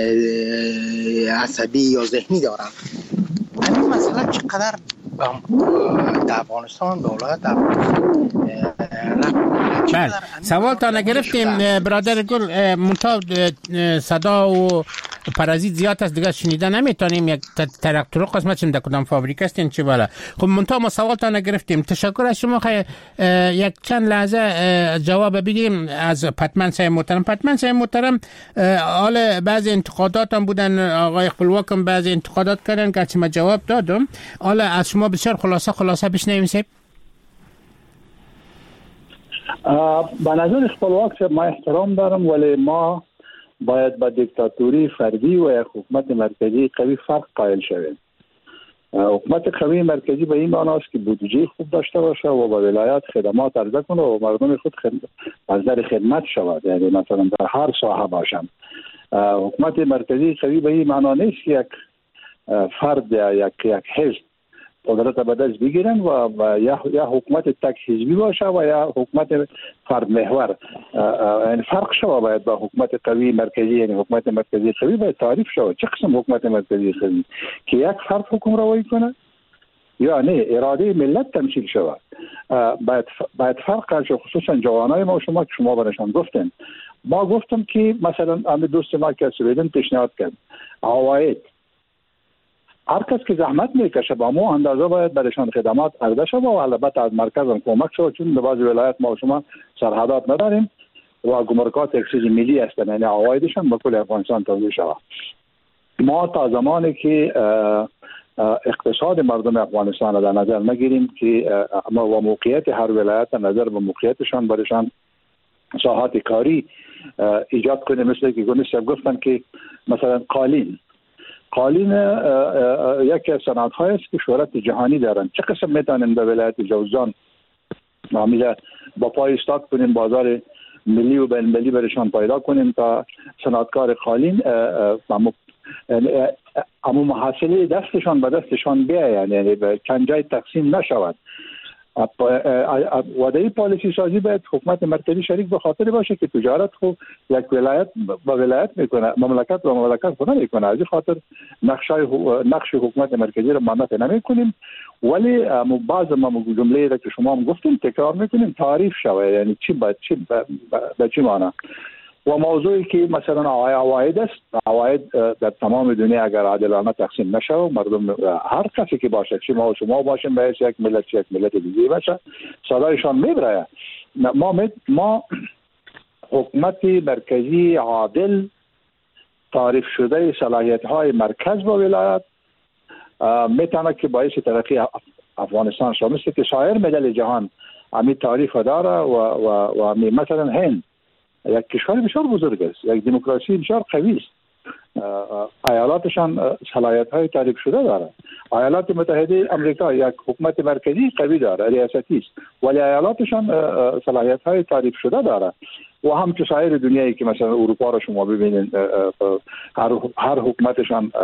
عصبی یا ذهنی دارن. همین مسئله چقدر در افغانستان به ولایت بله سوال تا نگرفتیم برادر گل، منتها صدا و پرازیت زیاد است دیگه شنیدن نمیتونیم، یک ترقطرق قسمت چند کدام فابریک است این چه بالا. خب منتها ما سوال تا نگرفتیم. تشکر از شما. یک چند لحظه جواب بدیم از پتمن صاحب محترم. پتمن صاحب محترم، حالا بعضی انتقادات هم بودن، آقای خپلواک هم بعضی انتقادات کردن که ما جواب دادم. حالا از شما بسیار خلاصه بشنویم صاحب. به نظر خپلواک ما احترام دارم، ولی ما باید با دیکتاتوری فردی و یک حکومت مرکزی قوی فرق قائل شویم. حکومت قوی مرکزی به این معنی است که بودجه خوب داشته باشه و با ولایت خدمات عرضه کنه و مردم خود از در خدمت شود، یعنی مثلا در هر ساحه باشند. حکومت مرکزی قوی به این معنی نیست که یک فرد یا یک حزب قدرت به دست بگیرن و یا حکومت تک حزبی باشه و یا حکومت فرد محور. یعنی فرق شو باید با حکومت قوی مرکزی، یعنی حکومت مرکزی قوی باید تعریف شود. چه قسم حکومت مرکزی قوی که یک فرد حکم روایی کنه یا نه اراده ملت تمثیل شود؟ باید فرق کنه. خصوصا جوانای ما و شما که شما برشان گفتن، ما گفتم که مثلا همه دوست ما که سویدن پیشنهاد کرد عواید هر کس که زحمت میکشه با ما اندازه باید برشان خدمات عرضه شود و البته از مرکز هم کمک شود، چون به بعض ولایت ما و شما سرحدات نداریم و گمرکات یک چیز ملی هستند، یعنی عوایدشان به کل افغانستان توزیع شود. ما تا زمانی که اقتصاد مردم افغانستان را در نظر نگیریم که اما و موقعیت هر ولایت در نظر به موقعیتشان برشان ساحات کاری ایجاد کنیم، مثل که گونیس گفتن که مثلا قالین یکی از صنعت‌های است که شهرت جهانی دارند. چه قسم میتونیم در ولایت جوزجان معامله با پای استاد کنیم، بازار ملی و بین‌المللی برشان پیدا کنیم تا صنعتکار قالین اما محصله دستشان به دستشان بیاید، یعنی به چند جای تقسیم نشود. وادهی پالیسی سازی باید حکومت مرکزی شریک به خاطر باشه که تجارت خو یک ولایت با ولایت میکنه، مملکت با مملکت خو نمیکنه. از این خاطر نقش حکومت مرکزی رو مانع نمیکنیم، ولی بعض ما جمله را که شما هم گفتیم تکرار میکنیم تعریف شوه، یعنی چی به چی معنی. و موضوعی که مثلا عواید است، عواید در تمام دنیا اگر عادلانه تقسیم نشه و مردم هر کسی که باشه، چه ما و شما باشیم، به یک ملت یک ملت دیگه باشه، صدایشان میبره. ما حکومت مرکزی عادل تعریف شده صلاحیت های مرکز با ولایت میتونه که باعث ترقی افغانستان شد، مثل که سایر ملل جهان همین تعریف داره و مثلا هند یک کشور بسیار بزرگ است، یک دموکراسی بسیار قوی است، ایالاتشان صلاحیت های تعریف شده داره. ایالات متحده آمریکا یک حکومت مرکزی قوی داره، ریاستی است، ولی ایالاتشان صلاحیت های تعریف شده داره. و هم که سایر دنیایی که مثلا اروپا رو شما ببینید، هر حکومتشان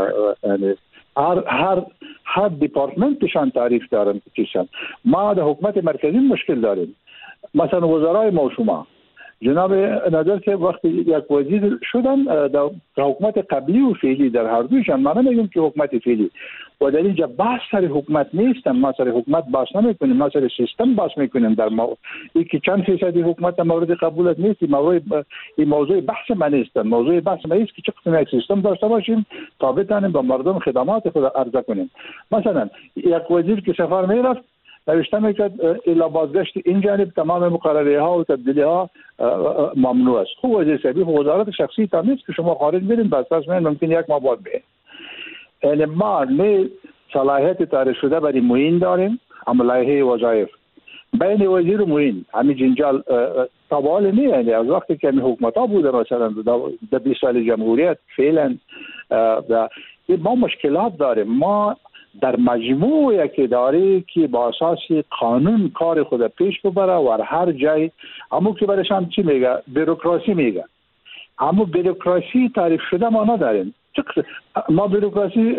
هر دیپارتمنتشان تعریف دارن چیزن. ما در حکومت مرکزی مشکل داریم. مثلا وزرای ما شما جناب نظر که وقتی یک وزیر شدن در حکومت قبلی و فعلی در هر دویشان، ما نمیگیم که حکومت فعلی و در اینجا بحث سر حکومت نیستن، ما سر حکومت بحث نمیکنیم، ما سر سیستم بحث میکنیم. در اینکه چند فیصدی حکومت مورد قبولت نیست، این موضوع بحث ما نیست. موضوع بحث ما است که چه قسم یک سیستم داشته باشیم تا بتونیم به مردم خدمات خود عرضه کنیم. مثلا یک وزیر که سفر میرفت نوشته میکرد الا بازگشت این جانب تمام مقرره ها و تبدیلی ها ممنوع است. خوب وزیر سبی وزارت شخصی تا نیست که شما خارج برین بس ممکن یک ماه بعد بیاین. یعنی ما نه صلاحیت تعریف شده برای معین داریم، اما لایحه وظایف بین وزیر و معین همین جنجال تبال نه. یعنی از وقتی که همین حکومت ها بوده مثلا در 20 سال جمهوریت فعلا ما مشکلات داریم. ما در مجموع یک اداره که با اساس قانون کار خود پیش ببره و هر جای اما که برشان چی میگه بروکراسی میگه، اما بروکراسی تعریف شده ما نداریم. ما بروکراسی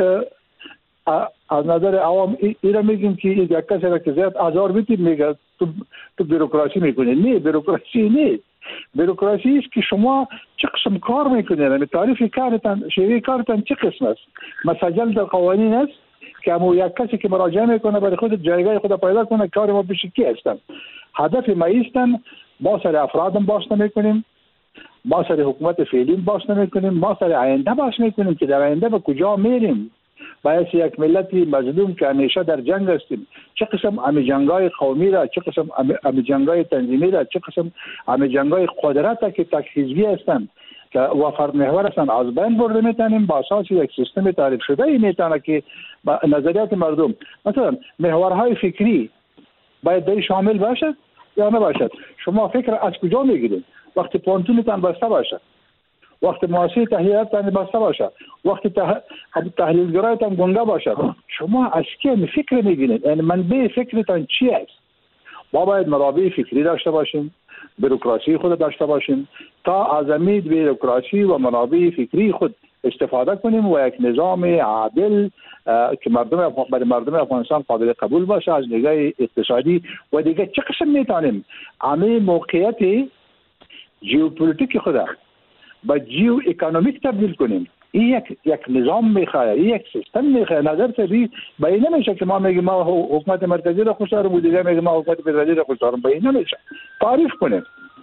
از نظر عوام اینا میگیم که یک کسی را که زیاد آزار بدید میگه تو بروکراسی میکنی. نه، بروکراسی نیست. بروکراسی است که شما چه قسم کار میکنید، یعنی تعریف کارتان، شیوه کارتان چه قسم است. مسجل در قوانین است که همون یک کسی که مراجعه میکنه برای خود جایگاه خود پیدا کنه کار ما بشه کی هستن. هدف ما ایستن ما سر افرادم باش نمیکنیم، ما سر حکومت فعلی باش نمیکنیم، ما سر آینده باش میکنیم که در آینده به کجا میریم. باید یک ملتی مظلوم که همیشه در جنگ هستیم، چه قسم امی جنگای قومی را، چه قسم امی جنگای تنظیمی را، چه قسم امی جنگای قدرت که تک حزبی هستند و فرد محور هستند از بین برده میتونیم با اساس یک سیستم تعریف شده ای میتونه که نظریات مردم مثلا محورهای فکری باید در شامل باشد یا نباشد. شما فکر از کجا میگیرید؟ وقتی پانتونتان بسته باشد، وقتی مؤسسه تحلیلاتتان بسته باشد، وقتی تحلیلگرایتان گنگه باشد، شما از کی فکر میگیرید؟ یعنی منبع فکرتان چی است؟ ما باید منابع فکری داشته باشیم، بروکراسی خود داشته باشیم تا از امید بروکراسی و منابع فکری خود استفاده کنیم و یک نظام عادل که برای مردم افغانستان قابل قبول باشه از نگاه اقتصادی و دیگه چه قسم میتونیم همه موقعیت ژئوپلیتیک خود با جیو اکونومیک تبدیل کنیم. این یک نظام میخواد، یک سیستم میخواد. نظر سری به این نمیشه که ما میگیم ما حکومت مرکزی را خوش دارم و دیگه میگیم ما حکومت فدرالی را خوش دارم. به این نمیشه. تعریف کنیم.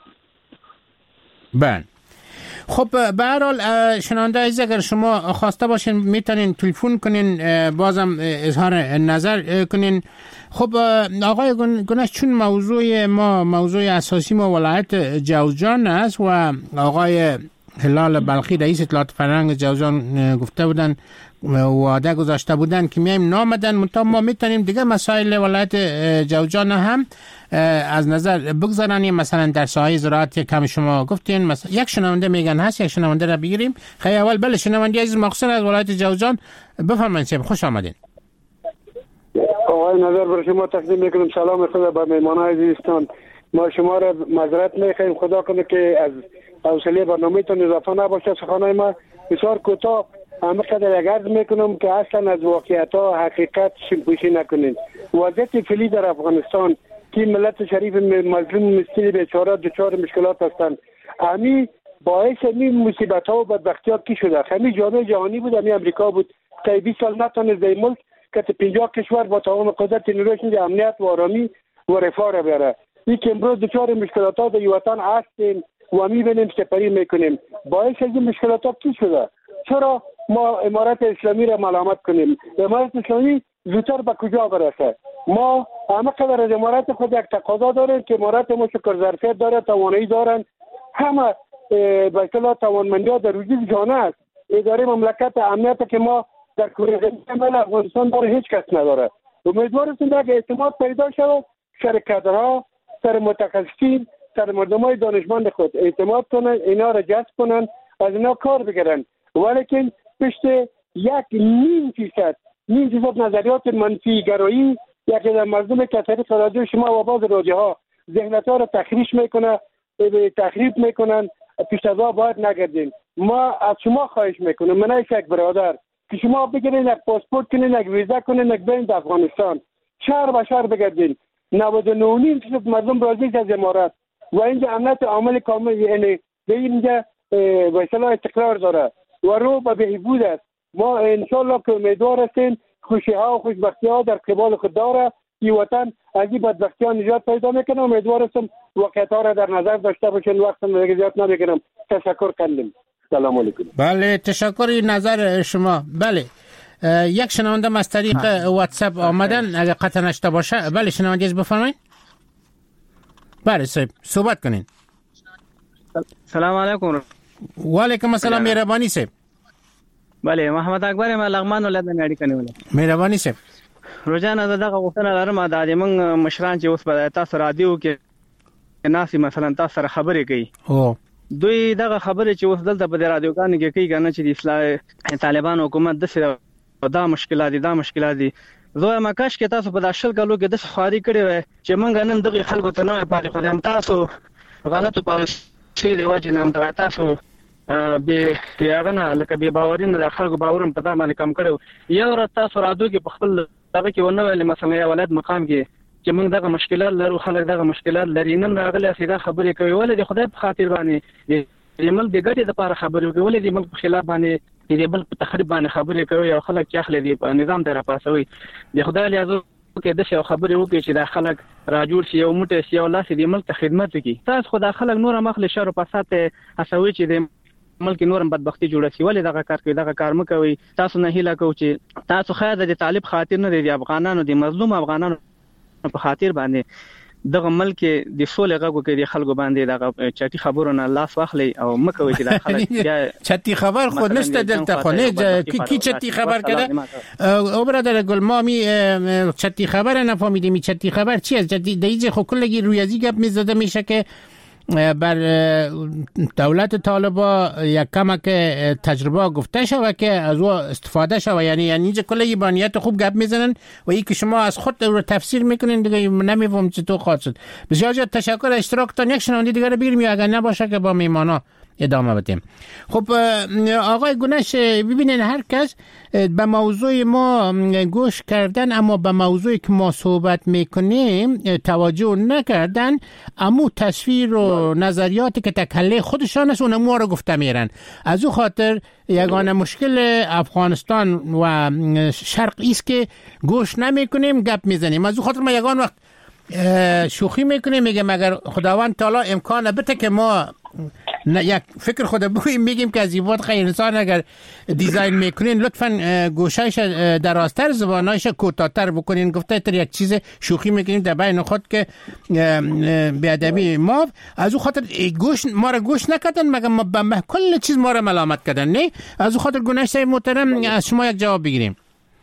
بله. خب به هر حال شنونده عزیز اگر شما خواسته باشین میتونین تلفن کنین بازم اظهار نظر کنین. خب آقای گنش چون موضوع اساسی ما ولایت جوزجان است و آقای هلال بلخی رئیس اطلاعات فرهنگ جوزجان گفته بودن وعده گذاشته بودن که میایم نامدن ما میتونیم دیگه مسائل ولایت جوزجان هم از نظر بگذارن. مثلا در ساحه زراعت کم شما گفتین مثلا یک شنونده میگن هست، یک شنونده را بگیریم. خیلی اول بله شنونده عزیز مخصوصا از ولایت جوزجان بفرمایید. خوش آمدین. آقای نظر بر شما تقدیم میکنم سلام خدا به مهمانان عزیزتان. ما شما را معذرت میخوایم، خدا کنه که از حوصله برنامه‌تون اضافه نباشه. سخنهای ما بسیار کوتاه همینقدر یک عرض میکنم که اصلا از واقعیت ها حقیقت شمپوشی نکنین. وضعیت فعلی در افغانستان مسکین ملت شریف مظلوم مسکین بیچاره دچار مشکلات هستند. همین باعث این مصیبت ها و بدبختی ها کی شده؟ همین جامعه جهانی بود، همین امریکا بود تا 20 سال نتونه از ملک که 50 کشور با تمام قدرت نیرویش امنیت و آرامی و رفاه را بیاره. این که امروز دچار مشکلات ها در وطن هستیم و میبینیم سپری میکنیم. باعث از این مشکلات ها کی شده؟ چرا ما امارت اسلامی را ملامت کنیم؟ امارت اسلامی زودتر به کجا برسه؟ ما همه قدر از امارت خود یک تقاضا داریم که امارت ما شکر ظرفیت داره، توانایی دارن، همه به اصطلاح توانمندی ها در وجود جامعه است. اداره مملکت امنیت که ما در کره زمین افغانستان داره هیچ کس نداره. امیدوارم که اعتماد پیدا شود، شرکت‌ها سر متخصصین سر مردمای دانشمند خود اعتماد کنن، اینا را جذب کنن، از اینا کار بگیرن. ولیکن پشت 1.5% نظریات منفی گرایی یکی در مردم که طریق رادیو شما و بعض رادیوها ذهنیت‌ها را تخریب میکنن. پیش از باید نگردین. ما از شما خواهش میکنم، من یک برادر که شما بگیرین یک پاسپورت کنین، یک ویزا کنین، یک برین در افغانستان، شهر به شهر بگردین. 99.9% مردم راضی از امارت و اینجا امنیت عامل کامل، یعنی اینجا به اصطلاح استقرار داره و رو به بهبود است. ما انشالله که امیدوار هستیم خوشی ها و خوشبختی ها در قبال خود داره، این وطن از این بدبختی ها نجات پیدا میکنه. امیدوار هستم واقعیت ها را در نظر داشته باشین. وقتم دیگه زیاد نمیگیرم. تشکر کنیم. سلام علیکم. بله تشکر نظر شما. بله یک شنونده از طریق واتساپ آمدن، اگر قطع نشته باشه. بله شنونده از بفرمایید. بله صاحب صحبت کنین. سلام علیکم. و علیکم السلام. مهربانی صاحب. بله محمد اکبر ما لغمان ولایت نه اړیکه نیولې. مهرباني صاحب. روزانه دغه غوښتنه لرم د موږ مشران چې اوس په تاسو رادیو کې ناسي مثلا تاسو سره خبرې کوي. دوی دغه خبرې چې اوس دلته په رادیوګانو کې کوي کنه چې د اسلام طالبان حکومت د سره دا مشکلات دي زه ما کاش کې تاسو په داشل کلو کې د خواري کړی وای چې موږ نن دغه خلکو ته نه پاره خدام تاسو غلطو پالیسي دی وجه نام تاسو به پیاغنه لکه به باورین د خلکو باورم په دامه کم کړو. یو را تاسو رادیو کې په خپل دغه کې ونه ویل مثلا یا ولادت مقام کې چې موږ دغه مشکلات لرو، خلک دغه مشکلات لري، نن راغلي سیده خبرې کوي ولې د خدای په خاطر باندې د ملک د ګټې لپاره خبرې کوي، ولې د ملک په خلاف باندې د بل په تخریب باندې خبرې کوي او خلک چې اخلي د نظام ته راپاسوي. د خدای لیازو کې د څه خبرې وکړي چې د خلک راجوړ شي او موټه شي او لاس د ملک ته خدمت وکړي. تاسو خدای خلک نور مخله شر په ساته اسوي چې د ملک نورم بدبختی جوړه شي، ولې دغه کار کوي، دغه کار مکوي. تاسو نه هیله کو چې تاسو خیر د طالب خاطر نه د افغانانو د مظلوم افغانانو په خاطر باندې دغه ملک د سولې غږ کوي، د خلکو باندې دغه چټي خبرونه لاس واخلي او مکوي چې د خلک چټي خبر خود نشته دلته خو نه کی چټي خبر کده او برادر گلمامی چټي خبر نه فهمیدیم چټي خبر چی از جدید دیگه خو کلگی رویزی گپ میزده میشه که بر دولت طالبا یک کمک تجربه گفته شوه که از او استفاده شوه، یعنی اینجا کلی با نیت خوب گپ میزنن و این که شما از خود رو تفسیر میکنین دیگه نمیفهم چطور خواهد شد. بسیار زیاد تشکر. اشتراکتان یک شنونده دیگه رو بگیریم یا اگر نباشه که با میمانا ادامه بدیم. خب آقای گونش ببینین هر کس به موضوع ما گوش کردن اما به موضوعی که ما صحبت میکنیم توجه نکردن، اما تصویر و نظریاتی که تکله خودشان است اونم ما رو گفته میرن. از او خاطر یگانه مشکل افغانستان و شرق ایست که گوش نمیکنیم گپ میزنیم. از او خاطر ما یگان وقت شوخی میکنیم میگم اگر خداوند تعالی امکان بده که ما یک فکر خود بگوییم میگیم که از این وقت خیلی انسان اگر دیزاین میکنین لطفاً گوشایش درازتر زبانایش کوتاه‌تر بکنین. گفته تر یک چیز شوخی میکنیم در بین خود که بیادبی ما از او خاطر ما را گوش نکردن مگه کل چیز ما را ملامت کردن. نه از او خاطر گونش صاحب محترم از شما یک جواب بگیریم.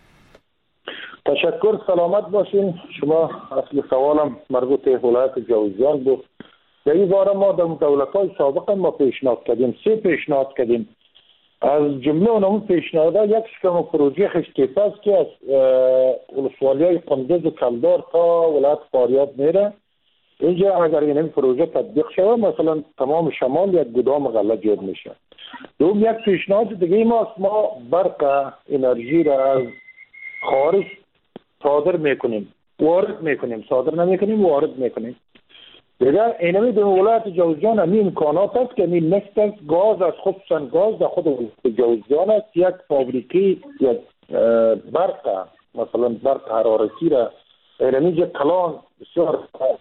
تشکر. سلامت باشین. شما اصل سوالم مربوط به ولایت جوزجان بود. در این باره ما در دولت‌های سابق ما پیشنهاد کردیم، 3 پیشنهاد کردیم. از جمله اونمون پیشنهادها یک شکم پروژه خشکیپه است که از ولسوالی‌های قندوز و کلدار تا ولایت فاریاب میره. اینجا اگر این پروژه تطبیق شود مثلا تمام شمال یک گدام غله جور میشه. دوم یک پیشنهاد دیگه ما برق انرژی را از خارج صادر میکنیم. وارد میکنیم، صادر نمیکنیم، وارد میکنیم. دیگر اینمی در ولایت جوزجان همی امکانات است که این نفت است، گاز است، خصوصا گاز در خود جوزجان است. یک فابریکی یک برق، مثلا برق حرارتی را اینمی جه کلان بسیار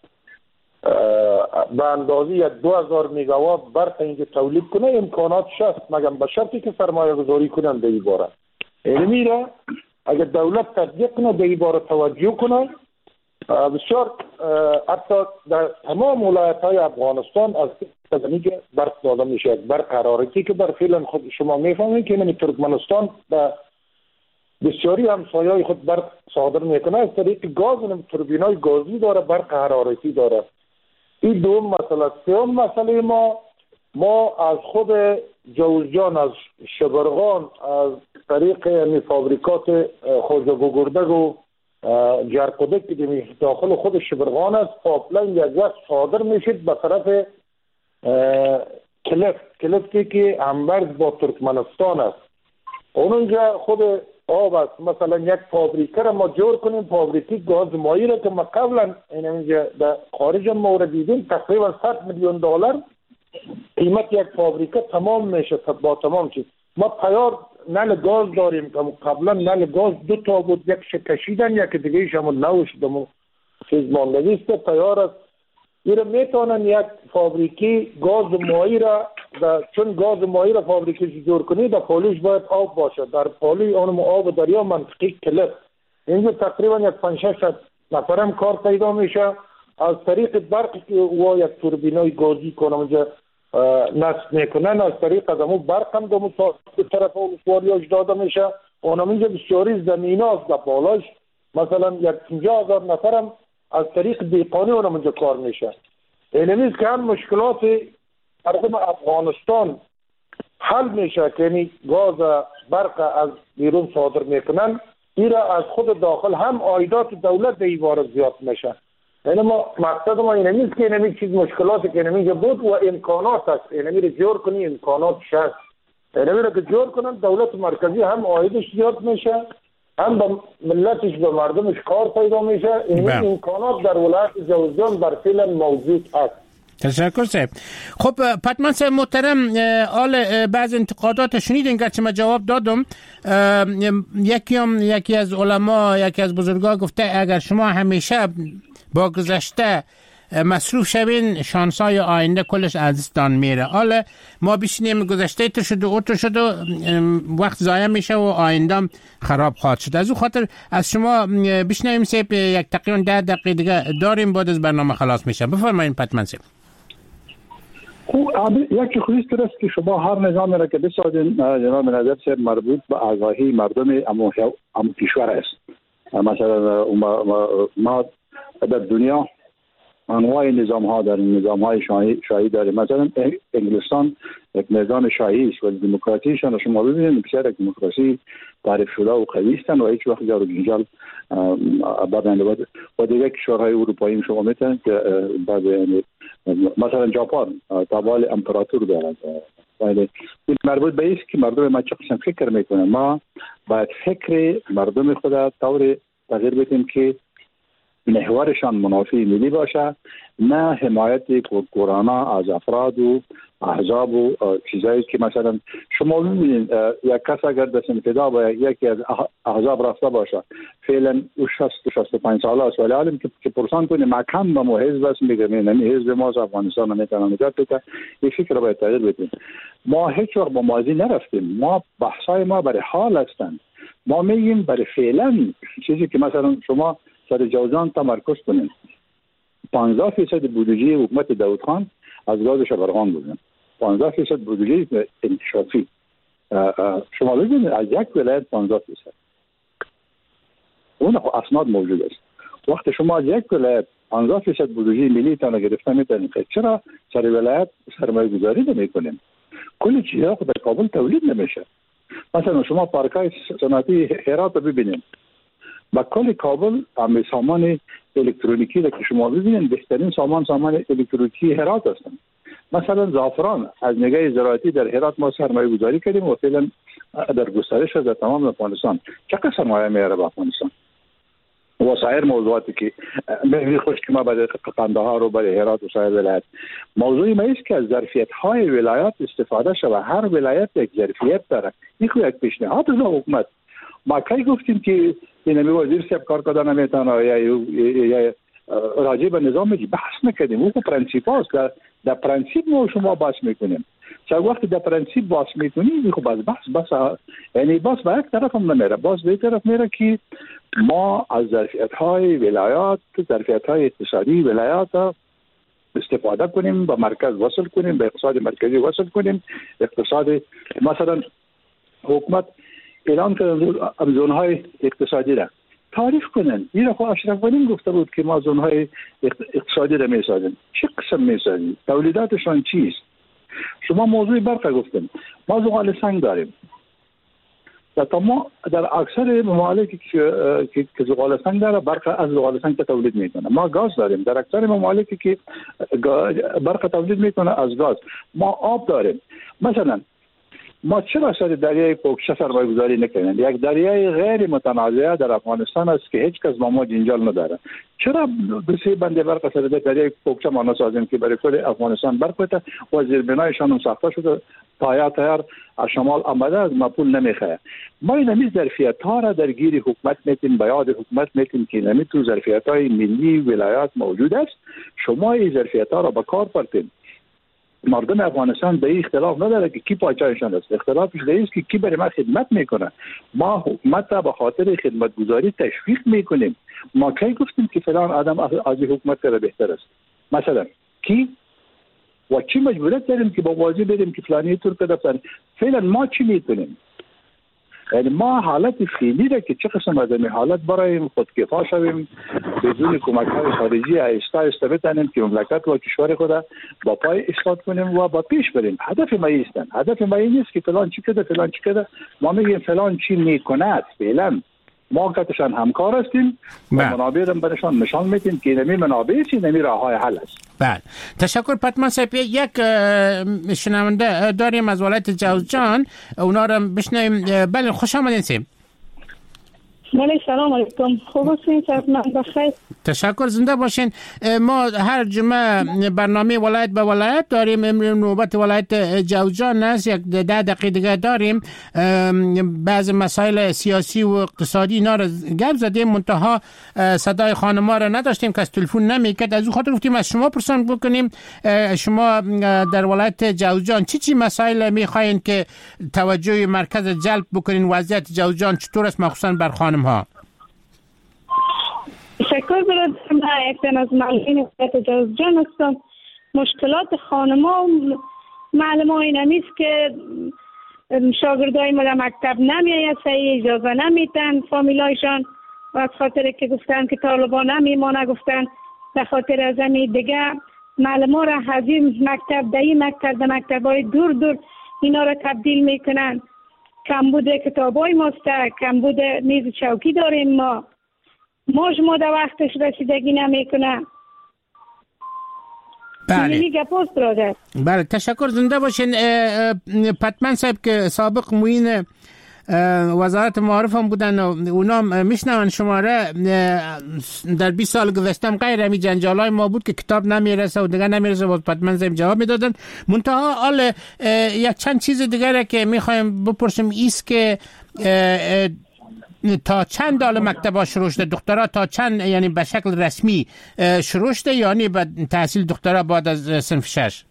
به اندازه یک 2000 میگاوات برق اینجا تولید کنه، امکاناتش است، مگم به شرطی که سرمایه گذاری کنن به این باره. اینمی را اگر دولت تطبیق کنه، به این باره توجه کنه، بسیار حتی در تمام ولایت های افغانستان از اینکه برق داده میشه، برق حرارتی که بر فعلا خود شما میفهمید که من ترکمنستان به بسیاری همسایه‌های خود برق صادر میکنه از طریق گاز. توربینای گازی داره، برق حرارتی داره. این دوم مسئله. سوم مسئله ما از خود جوزجان، از شبرغان، از طریق فابریکات خوجا گردگ و جرقدک که داخل خود شبرغان است، پاپلاین یک وقت صادر میشید به طرف کلفتی که همبرز با ترکمنستان است. اونجا خود آب است. مثلا یک فابریکه را ما جور کنیم، فابریکی گاز مایی را که ما قبلا اینجا در خارج ما را دیدیم، تقریبا 100 میلیون دلار قیمت یک فابریکه تمام میشه. با تمام چیز ما تیار نل گاز داریم که قبلا نل گاز 2 تا بود، یک کشیدن، یک دیگه ایش همون نوش دمو چیز ماندگی است، تیار است. این میتونن یک فابریکی گاز مایی را چون گاز مایی را فابریکی جور کنی، در پالوش باید آب باشه، در پالوی اونم آب دریا منطقی کلف. اینجا تقریبا یک 5-6 نفرم کار پیدا میشه. از طریق برقی که او یک توربینای گازی کنم اونجا نصب میکنن، از طریق از همون برق هم دو طرف ولسواریاش داده میشه. اونم اینجا بسیاری زمین هاست در بالاش، مثلا یک 50,000 نفرم از طریق دیقانی اونم اینجا کار میشه. اینمیز که هم مشکلات مردم افغانستان حل میشه که یعنی گاز برق از بیرون صادر میکنن، این از خود داخل هم عایدات دولت به این زیاد میشه. یعنی ما مقصد ما این نیست که اینمی چیز مشکلاتی که اینمی بود و امکانات است، اینمی رو جور کنی، امکاناتش هست. اینمی رو که جور کنن دولت مرکزی هم عایدش زیاد میشه، هم به ملتش به مردمش کار پیدا میشه. این امکانات در ولایت جوزجان بر فعلا موجود است. تشکر صاحب. خب پتمن صاحب محترم، آل بعض انتقادات شنیدین که من جواب دادم. یکی از علما، یکی از بزرگا گفته اگر شما همیشه با گذشته مصروف شوین، شانسای آینده کلش از دستان میره. حالا ما بشینیم گذشته تو شد و او تو شد و وقت ضایع میشه و آینده خراب خواهد شد. از او خاطر از شما بشنویم صاحب، یک تقریبا 10 دقیقه دیگه داریم، بعد از برنامه خلاص میشه. بفرمایید پتمن صاحب. یکی خودیست است که شما هر نظامی را که بسازین جناب نظر صاحب مربوط به آگاهی مردم ام کشور است. مثلا ما در دنیا انواع نظام ها داریم، نظام های شاهی داریم. مثلا انگلستان یک نظام شاهی است و دموکراتیشان شما ببینید بسیار یک دموکراسی تعریف شده و قوی هستند و هیچ وقت جار و جنجال و دیگه کشورهای اروپایی شما میتونید که بعد مثلا ژاپن تابال امپراتور دارد. ولی این مربوط به است که مردم ما چه قسم فکر میکنن. ما باید فکر مردم خود طور تغییر بدیم که محورشان منافع ملی باشه، نه حمایت کورانه از افراد و احزاب و چیزایی که مثلا شما ببینید یک کس اگر دست انفدا با یکی از احزاب رفته باشه فعلا 65 ساله است، ولی حالا که پرسان کنه مکان با مو حزب است میگه نه حزب ما از افغانستان نمیتونه نجات بده. یک فکر باید تغییر بدیم. ما هیچ وقت با ماضی نرفتیم، ما بحثای ما برای حال هستند. ما میگیم برای فعلا چیزی که مثلا شما سر جوزجان تمرکز کنیم. 15% بودجه حکومت داود خان از گاز شبرغان بودن، 15% بودجه انکشافی. شما ببینید از یک ولایت 15%، اون اسناد موجود است. وقتی شما از یک ولایت 15% بودجه ملی تان گرفته میتونید، چرا سر ولایت سرمایه گذاری نمیکنیم؟ کل چیزها در کابل تولید نمیشه. مثلا شما پارکای صنعتی هرات ببینید، با کل کابل هم سامان الکترونیکی که شما ببینید بهترین سامان الکترونیکی هرات هستند. مثلا زعفران از نگاه زراعتی در هرات ما سرمایه گذاری کردیم و فعلا در گسترش در تمام افغانستان. چقدر سرمایه میاره به افغانستان؟ و سایر موضوعاتی که میخوش که ما برای قندهار و برای هرات و سایر ولایت موضوعی ما است که از ظرفیت‌های ولایات استفاده شود. هر ولایت یک ظرفیت داره. این یک پیشنهاد از حکومت. ما کی گفتیم که این وزیر صاحب کار کردن نمیتونه یا راجع به نظام بحث نکردیم. اون پرنسیپ است. در پرنسیپ ما شما بحث میکنیم. چه وقتی در پرنسیپ بحث میکنیم خب بس یعنی بس به یک طرف هم نمیره. بس به طرف میره که ما از ظرفیت‌های ولایات، ظرفیت‌های اقتصادی ولایات استفاده کنیم، به مرکز وصل کنیم، به اقتصاد مرکزی وصل کنیم. اقتصاد مثلا حکومت اعلان کرده زون‌های اقتصادی را تعریف کنن. این را خود اشرف غنی گفته بود که ما زون‌های اقتصادی را میسازیم. چه قسم میسازیم؟ تولیداتشان چیست؟ شما موضوع برق گفتیم. ما زغال سنگ داریم. ما در اکثر ممالک که زغال سنگ داره برق از زغال سنگ تولید میکنه. ما گاز داریم. در اکثر ممالکی که برق تولید میکنه از گاز. ما آب داریم. مثلا ما چرا سر دریای پوکشه سرمایه گذاری نکنیم؟ یک دریای غیر متنازع در افغانستان است که هیچ کس با ما جنجال نداره. چرا دوسری بنده برق سر دریای پوکشه ما نسازیم که برای کل افغانستان برق بده و زیربنایشان هم ساخته شده تایار از شمال آمده از ما پول نمیخواه. ما این ظرفیت ها را درگیر حکومت میتیم، به یاد حکومت میتیم که نمی تو ظرفیت های ملی ولایات موجود است. شما این ظرفیت ها را به کار بردیم. مردم افغانستان به این اختلاف نداره که کی پاچایشان است. اختلافش در است که کی برای ما خدمت میکنه. ما حکومت را به خاطر خدمتگزاری تشویق میکنیم. ما کی گفتیم که فلان آدم از حکومت را بهتر است؟ مثلا کی و چی مجبوریت داریم که با واضح بریم که فلانی طور کده؟ فعلا ما چی میتونیم؟ یعنی ما حالت فعلی را که چه قسم از این حالت برایم خودکفا شویم، بدون کمک‌های خارجی آهسته آهسته بتانیم که مملکت و کشور خود با پای ایستاد کنیم و با پیش بریم. هدف ما ایستن. هدف ما این نیست که فلان چی کده فلان چی کده. ما میگیم فلان چی میکند. فعلا ما کتشان همکار هستیم و منابع را برشان نشان میدیم که نمی منابع چی نمی راههای حل است. بله، تشکر پتمن صاحب. یک شنونده داریم از ولایت جوزجان، اونا رو بشنویم. بله، خوش آمدین سیم. بله، سلام علیکم. خوب هستین؟ من بخیر. تشکر، زنده باشین. ما هر جمعه برنامه ولایت به ولایت داریم. امروز نوبت ولایت جوزجان است. یک 10 دقیقه دیگه داریم. بعض مسائل سیاسی و اقتصادی اینا رو گپ زدیم، منتها صدای خانم‌ها رو نداشتیم، کس تلفن نمیکرد. از اون خاطر گفتیم از شما پرسان بکنیم. شما در ولایت جوزجان چی مسائل میخواین که توجه مرکز جلب بکنین؟ وضعیت جوزجان چطور است، مخصوصا بر خانم‌ها؟ تشکر برادر. من یکتن از معلمین ولایت جوزجان هستم. مشکلات خانم‌ها معلومه این نیست که شاگردای ما در مکتب نمیآید، صحیح اجازه نمیتن فامیلایشان، و از خاطر که گفتن که طالبان نمیمانه، گفتن به خاطر از همین دیگه معلم‌ها را از این مکتب در این مکتب به مکتب‌های دور دور اینا را تبدیل میکنن. کمبود کتابای ماست، کمبود میز چوکی داریم. ما در وقتش رسیدگی نمیکنه. بله، تشکر، زنده باشین. پتمن صاحب که سابق معین وزارت معارف هم بودن و اونا میشنون شما را. در 20 سال گذشتم غیر همی جنجالای ما بود که کتاب نمیرسه و دیگه نمیرسه، باز پتمن صاحب جواب میدادن. منتها حال یک چند چیز دیگه که میخوایم بپرسیم ایست که تا چند سال مکتبا شروع شده؟ دکترا تا چند، یعنی به شکل رسمی شروع شده، یعنی به تحصیل دکترا بعد از صنف 6؟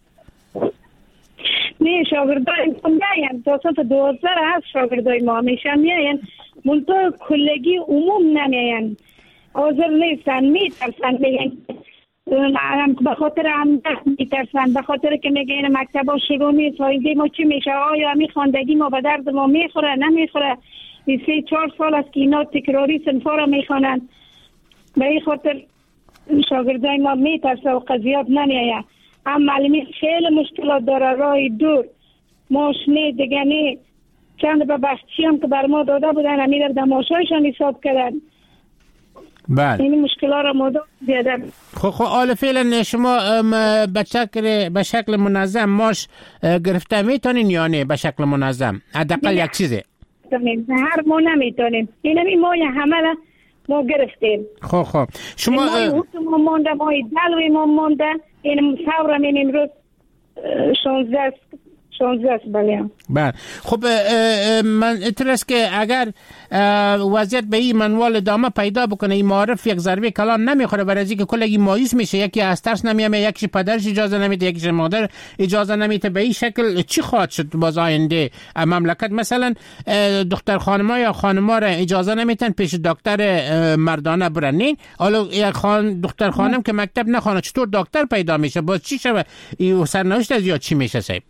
نه، شاگردای ما میاین تا صنف 12 هست. شاگردای ما همیشه میاین، منتها کلگی عموم نمیاین. حاضر نیستن، میترسن، میگن به خاطر هم میترسن، به خاطر که میگن مکتبا شروع نیست، اینجا ما چی میشه؟ آیا همی خواندگی ما به درد ما میخوره نمیخوره؟ 3-4 سال است که اینا تکراری صنفا را میخوانند. به این خاطر شاگردای ما میترسه و قضیات نمیآید. هم معلمی خیلی مشکلات داره، راه دور ماشینه دیگه نه. چند به بخشی هم که بر ما داده بودن همی در دماشایشان حساب کردن. بله، این مشکلات را ما زیاده. خب حالا فعلا شما به شکل منظم ماش گرفته میتونین یا نه؟ به شکل منظم حداقل یک چیزه هر ما نمیتونیم. اینمی ما همه ما گرفتیم. خب شما ما مونده، ما دلوی ما مونده، این ثورم این امروز 16 است. بله. خب من اعتراض که اگر وضعیت به این منوال ادامه پیدا بکنه، این معارف یک ضربه کلان نمیخوره، برای اینکه کلگی مایوس میشه، یکی از ترس نمیامه، یکی پدرش اجازه نمیده، یکی مادر اجازه نمیده، به این شکل چی خواهد شد باز آینده مملکت؟ مثلا دختر خانما یا خانما را اجازه نمیتن پیش دکتر مردانه برنین، حالا یک دختر خانم که مکتب نخوانه چطور دکتر پیدا میشه؟ باز چی شود؟ این سرنوشت از یا چی میشه صاحب؟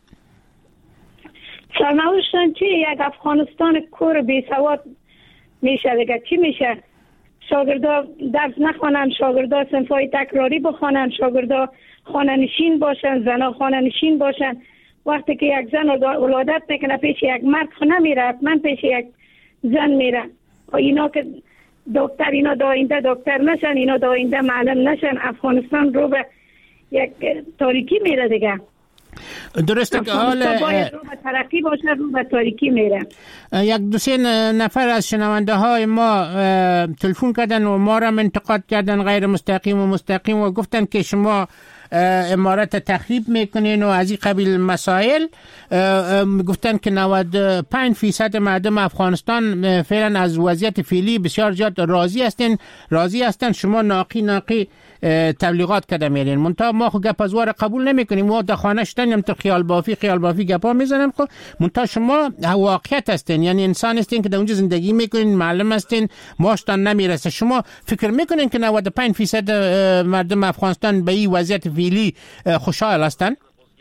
سرنوشتن چی؟ یک افغانستان کور بی سواد میشه دیگه. چی میشه؟ شاگردا درس نخوانن، شاگردا صنفای تکراری بخوانن، شاگردا خانه نشین باشن، زنا خانه نشین باشن. وقتی که یک زن ولادت میکنه پیش یک مرد خونه میره، حتما پیش یک زن میره. اینا که دکتر، اینا داینده دکتر نشن، اینا داینده معلم نشن، افغانستان رو به یک تاریکی میره دیگه. درسته که حال باید رو به ترقی باشه، رو به تاریکی میره. یک دو سه نفر از شنونده های ما تلفن کردن و ما را انتقاد کردن غیر مستقیم و مستقیم و گفتن که شما امارت تخریب میکنین و از این قبیل مسائل. گفتن که 95% مردم افغانستان فعلا از وضعیت فعلی بسیار زیاد راضی هستن. شما ناقی تبلیغات کرده میرین، منتها ما خو گپ از واره قبول نمیکنیم. ما در خانه شدن تو خیال بافی گپا میزنن، خب منتها شما واقعیت هستین، یعنی انسان هستین که در اونجا زندگی میکنین، معلم هستین، ماشتان نمیرسه. شما فکر میکنین که 95% مردم افغانستان به این وضعیت فعلی خوشحال هستن؟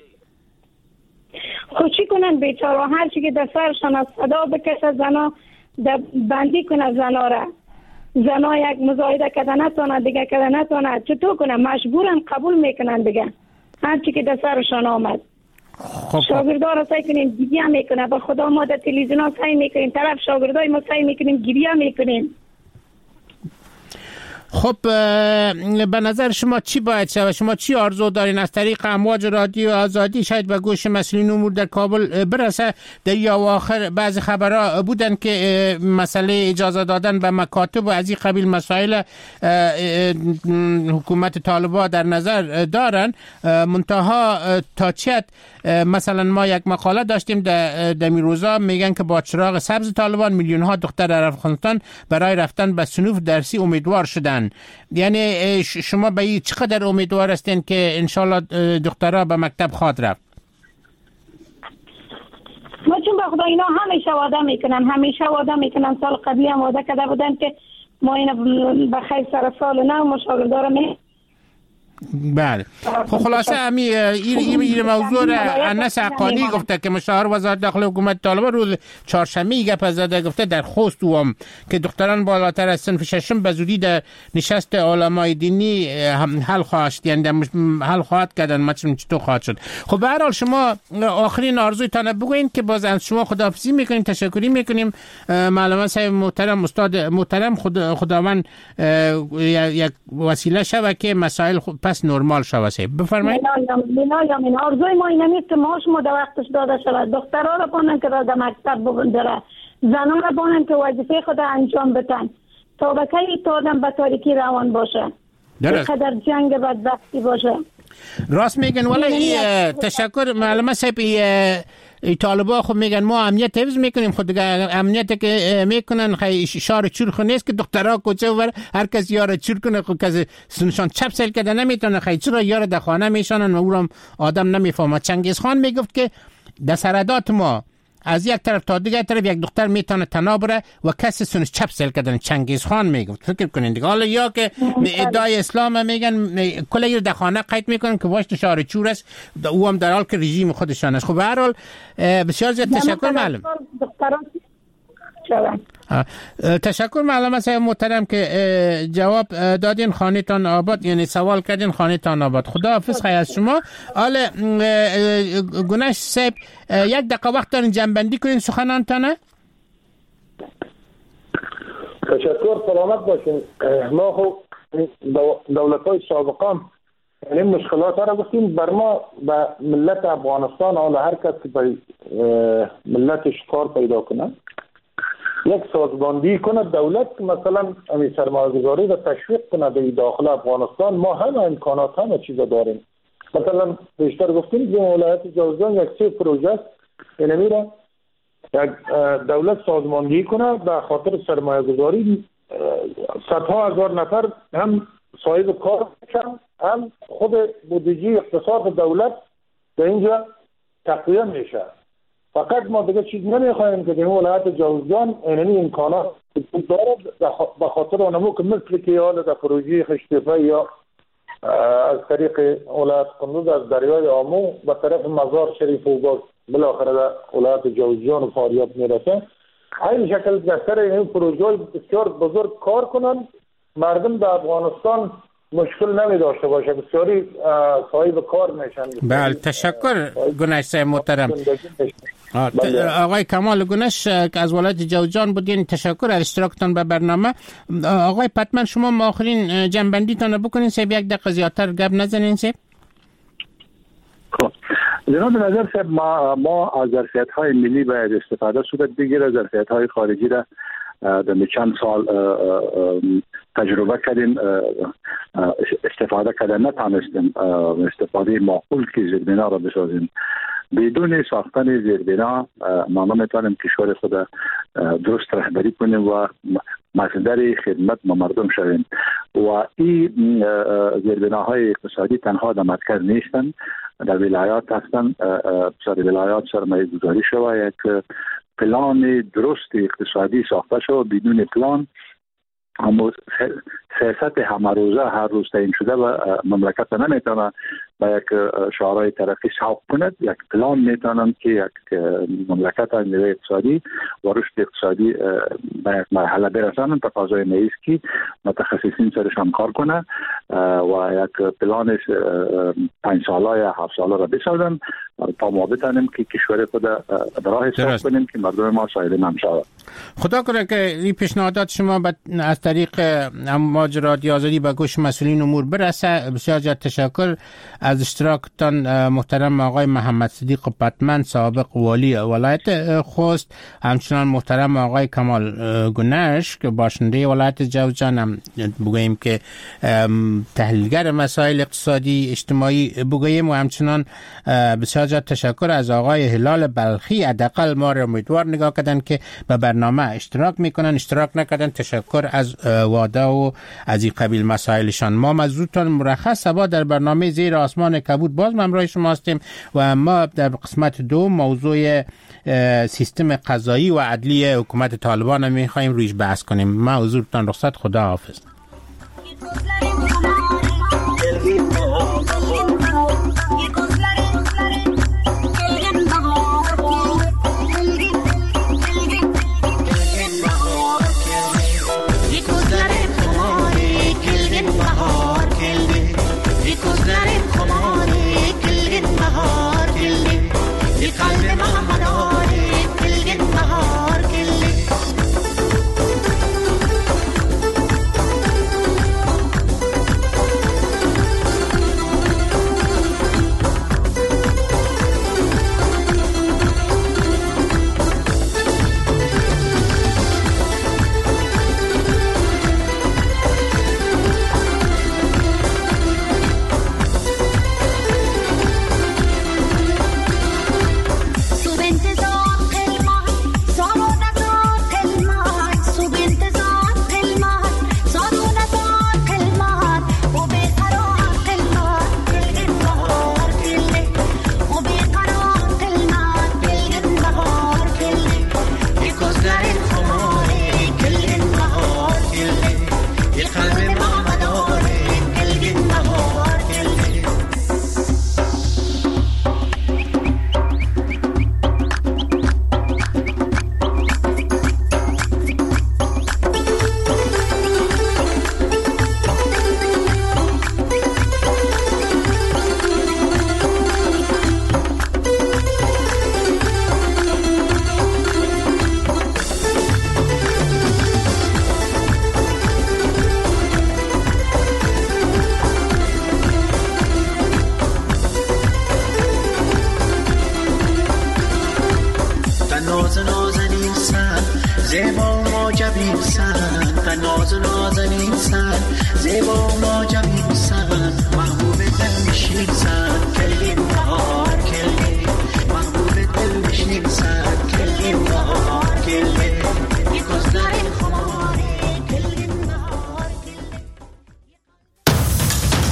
خوشی کنن بیچاره، هر چی که در سرشان از صدا بکشه، زنا بندی کنه، زنا یک مزایده کردن نتونه، دیگه کردن نتونه، چطور کنه؟ مجبورن قبول میکنن دیگه هر چی که در سرشان آمد. شاگردان را سعی کنیم گریه میکنه، به خدا ما در تلویزیون ها سعی میکنیم، طرف شاگردای ما سعی میکنیم گریه میکنیم. خب به نظر شما چی باید شود؟ شما چی آرزو دارین از طریق امواج رادیو آزادی شاید به گوش مسئولین امور در کابل برسه؟ در اواخر بعضی خبرها بودن که مسئله اجازه دادن به مکاتب و از این قبیل مسائل حکومت طالبان در نظر دارن، منتها تا چت مثلا ما یک مقاله داشتیم در روزا میگن که با چراغ سبز طالبان میلیون ها دختر در افغانستان برای رفتن به صنوف درسی امیدوار شدن. یعنی شما به این چقدر امیدوار هستین که انشالله دخترها به مکتب خواهد رفت؟ ما چون به خدا اینا همیشه وعده میکنن، سال قبلی هم وعده کرده بودن که ما اینا به خیر سر سال نو مشاغلدار می. بله. خب خلاصه این موضوع را انس حقانی گفته که مشاور وزارت داخلی حکومت طالبان روز چهارشنبه گپ زده، گفته در خوست هم که دختران بالاتر از صنف ششم به زودی در نشست علمای دینی حل خواهد، یعنی حل خواهد کردن. مثلا چطور خواهد شد؟ خب به هر حال شما آخرین آرزویتان بگوین که باز از شما خداحافظی میکنیم، تشکری میکنیم. معلم صاحب محترم، استاد محترم، خداوند یک وسیله شود که مسائل پس نرمال شود. بفرمایید. من آرزوی ما اینه نیست که ماش ما در وقتش داده شود، دخترها را بانن که را در مکتب ببندره، زنها را بانن که وظیفه خود انجام بدن، تا به کی تا آدم به تاریکی روان باشه، اینقدر جنگ بدبختی باشه. راست میگن. ولی تشکر معلم صاحب. طالبا خب میگن ما امنیت حفظ میکنیم، خود امنیت که میکنن خیلی شار چرخ نیست که دخترها کوچه ور هر کس یار چرخ کنه، خود کسی سنشان چپ سل کرده نمیتونه، خیلی چرا یار در خانه میشانن و اونم آدم نمیفهمه. چنگیز خان میگفت که در سردات ما از یک طرف تا دیگر طرف یک دختر میتونه تنها بره و کسی سنش چپ سل کردن. چنگیز خان میگفت. فکر کنین دیگه. حالا یا که ادعای اسلام میگن کلی در خانه قید میکنن که باش شار چور است، او هم در حال که رژیم خودشان است. خب به هر حال بسیار زیاد تشکر معلم. تشکر معلم صاحب محترم که جواب دادین. خانه‌تان آباد، یعنی سوال کردین خانه‌تان آباد. خدا حافظ خیر از شما. حال گنش صاحب یک دقیقه وقت دارین جنبندی کنین سخنانتانه. تشکر، سلامت باشین. ما خب دولت‌های سابقا این مشکلات را گفتیم بر ما به ملت افغانستان، حالا هر کس که به ملتش کار پیدا کنه یک سازماندهی کنه دولت، مثلا همین سرمایه‌گذاری را تشویق کنه در داخل افغانستان. ما همه امکانات همه چیز داریم. مثلا بیشتر گفتیم که ولایت جوزجان یک سری پروژه است، اینمی را یک دولت سازماندهی کنه به خاطر سرمایه‌گذاری. صدها هزار نفر هم صاحب کار میشن، هم خود بودجه اقتصاد دولت در اینجا تقویه میشه. فقط ما دیگه چیز نمیخوایم که در ولایت جوزجان اینمی امکانات داره به خاطر اونمو که مثل که حال در پروژه خشتفه یا از طریق ولایت قندوز از دریای آمو به طرف مزار شریف و باز بالاخره در ولایت جوزجان و فاریاب میرسه. این شکل بهتر این پروژه بسیار بزرگ کار کنن، مردم در افغانستان مشکل نمی داشته باشه، بسیاری صاحب کار میشن. بله تشکر گنش محترم. آقای کمال گنش که از ولایت جوزجان بودین، تشکر از اشتراکتان به برنامه. آقای پتمن شما ما آخرین جنبندیتان رو بکنین، سیب یک دقیقه زیادتر گپ نزنین سیب. خب جناب نظر صاحب، ما از ظرفیت‌های ملی باید استفاده صورت بگیره. ظرفیت‌های خارجی را در چند سال تجربه کردیم، استفاده کردن نتانستیم استفاده معقول که زیربنا را بسازیم. بدون ساختن زیربنا ما نمیتونیم کشور خود درست رهبری کنیم و مصدر خدمت به مردم شویم. و این زیربناهای اقتصادی تنها در مرکز نیستند، در ولایات هستند. بسیار ولایات سرمایه گذاری شده، یک پلان درست اقتصادی ساخته شد. بدون پلان سیاست همه روزه هر روز تعیین شده و مملکت نمیتونه با یک شعارهای ترقی ساخت کند. یک پلان میتونن که یک مملکت نیروی اقتصادی و رشد اقتصادی به یک مرحله برسانن. تقاضای نیست که متخصصین سرش هم کار کنه و یک پلان 5 ساله یا 7 ساله را بسازن تا ما بتانیم که کشور خود به راه ساخت کنیم که مردم ما سایرین شود. خدا کنه که این پیشنهادات شما از طریق امواج رادیو آزادی به گوش مسئولین امور برسه. بسیار تشکر از اشتراکتان محترم آقای محمد صدیق پتمن، سابق والی ولایت خوست. همچنان محترم آقای کمال گنش که باشنده ولایت جوزجان، هم بگوییم که تحلیلگر مسائل اقتصادی اجتماعی بگوییم. و همچنان بسیار تشکر از آقای هلال بلخی، حداقل ما را امیدوار نگاه کردن که به برنامه اشتراک میکنن، اشتراک نکردن. تشکر از واده و از این قبیل مسائلشان. ما مزودتان مرخص سبا در برنامه زیر آسمان کبود باز همراه شما هستیم و ما در قسمت 2 موضوع سیستم قضایی و عدلی حکومت طالبان میخوایم رویش بحث کنیم. ما حضورتان رخصت، خدا حافظ.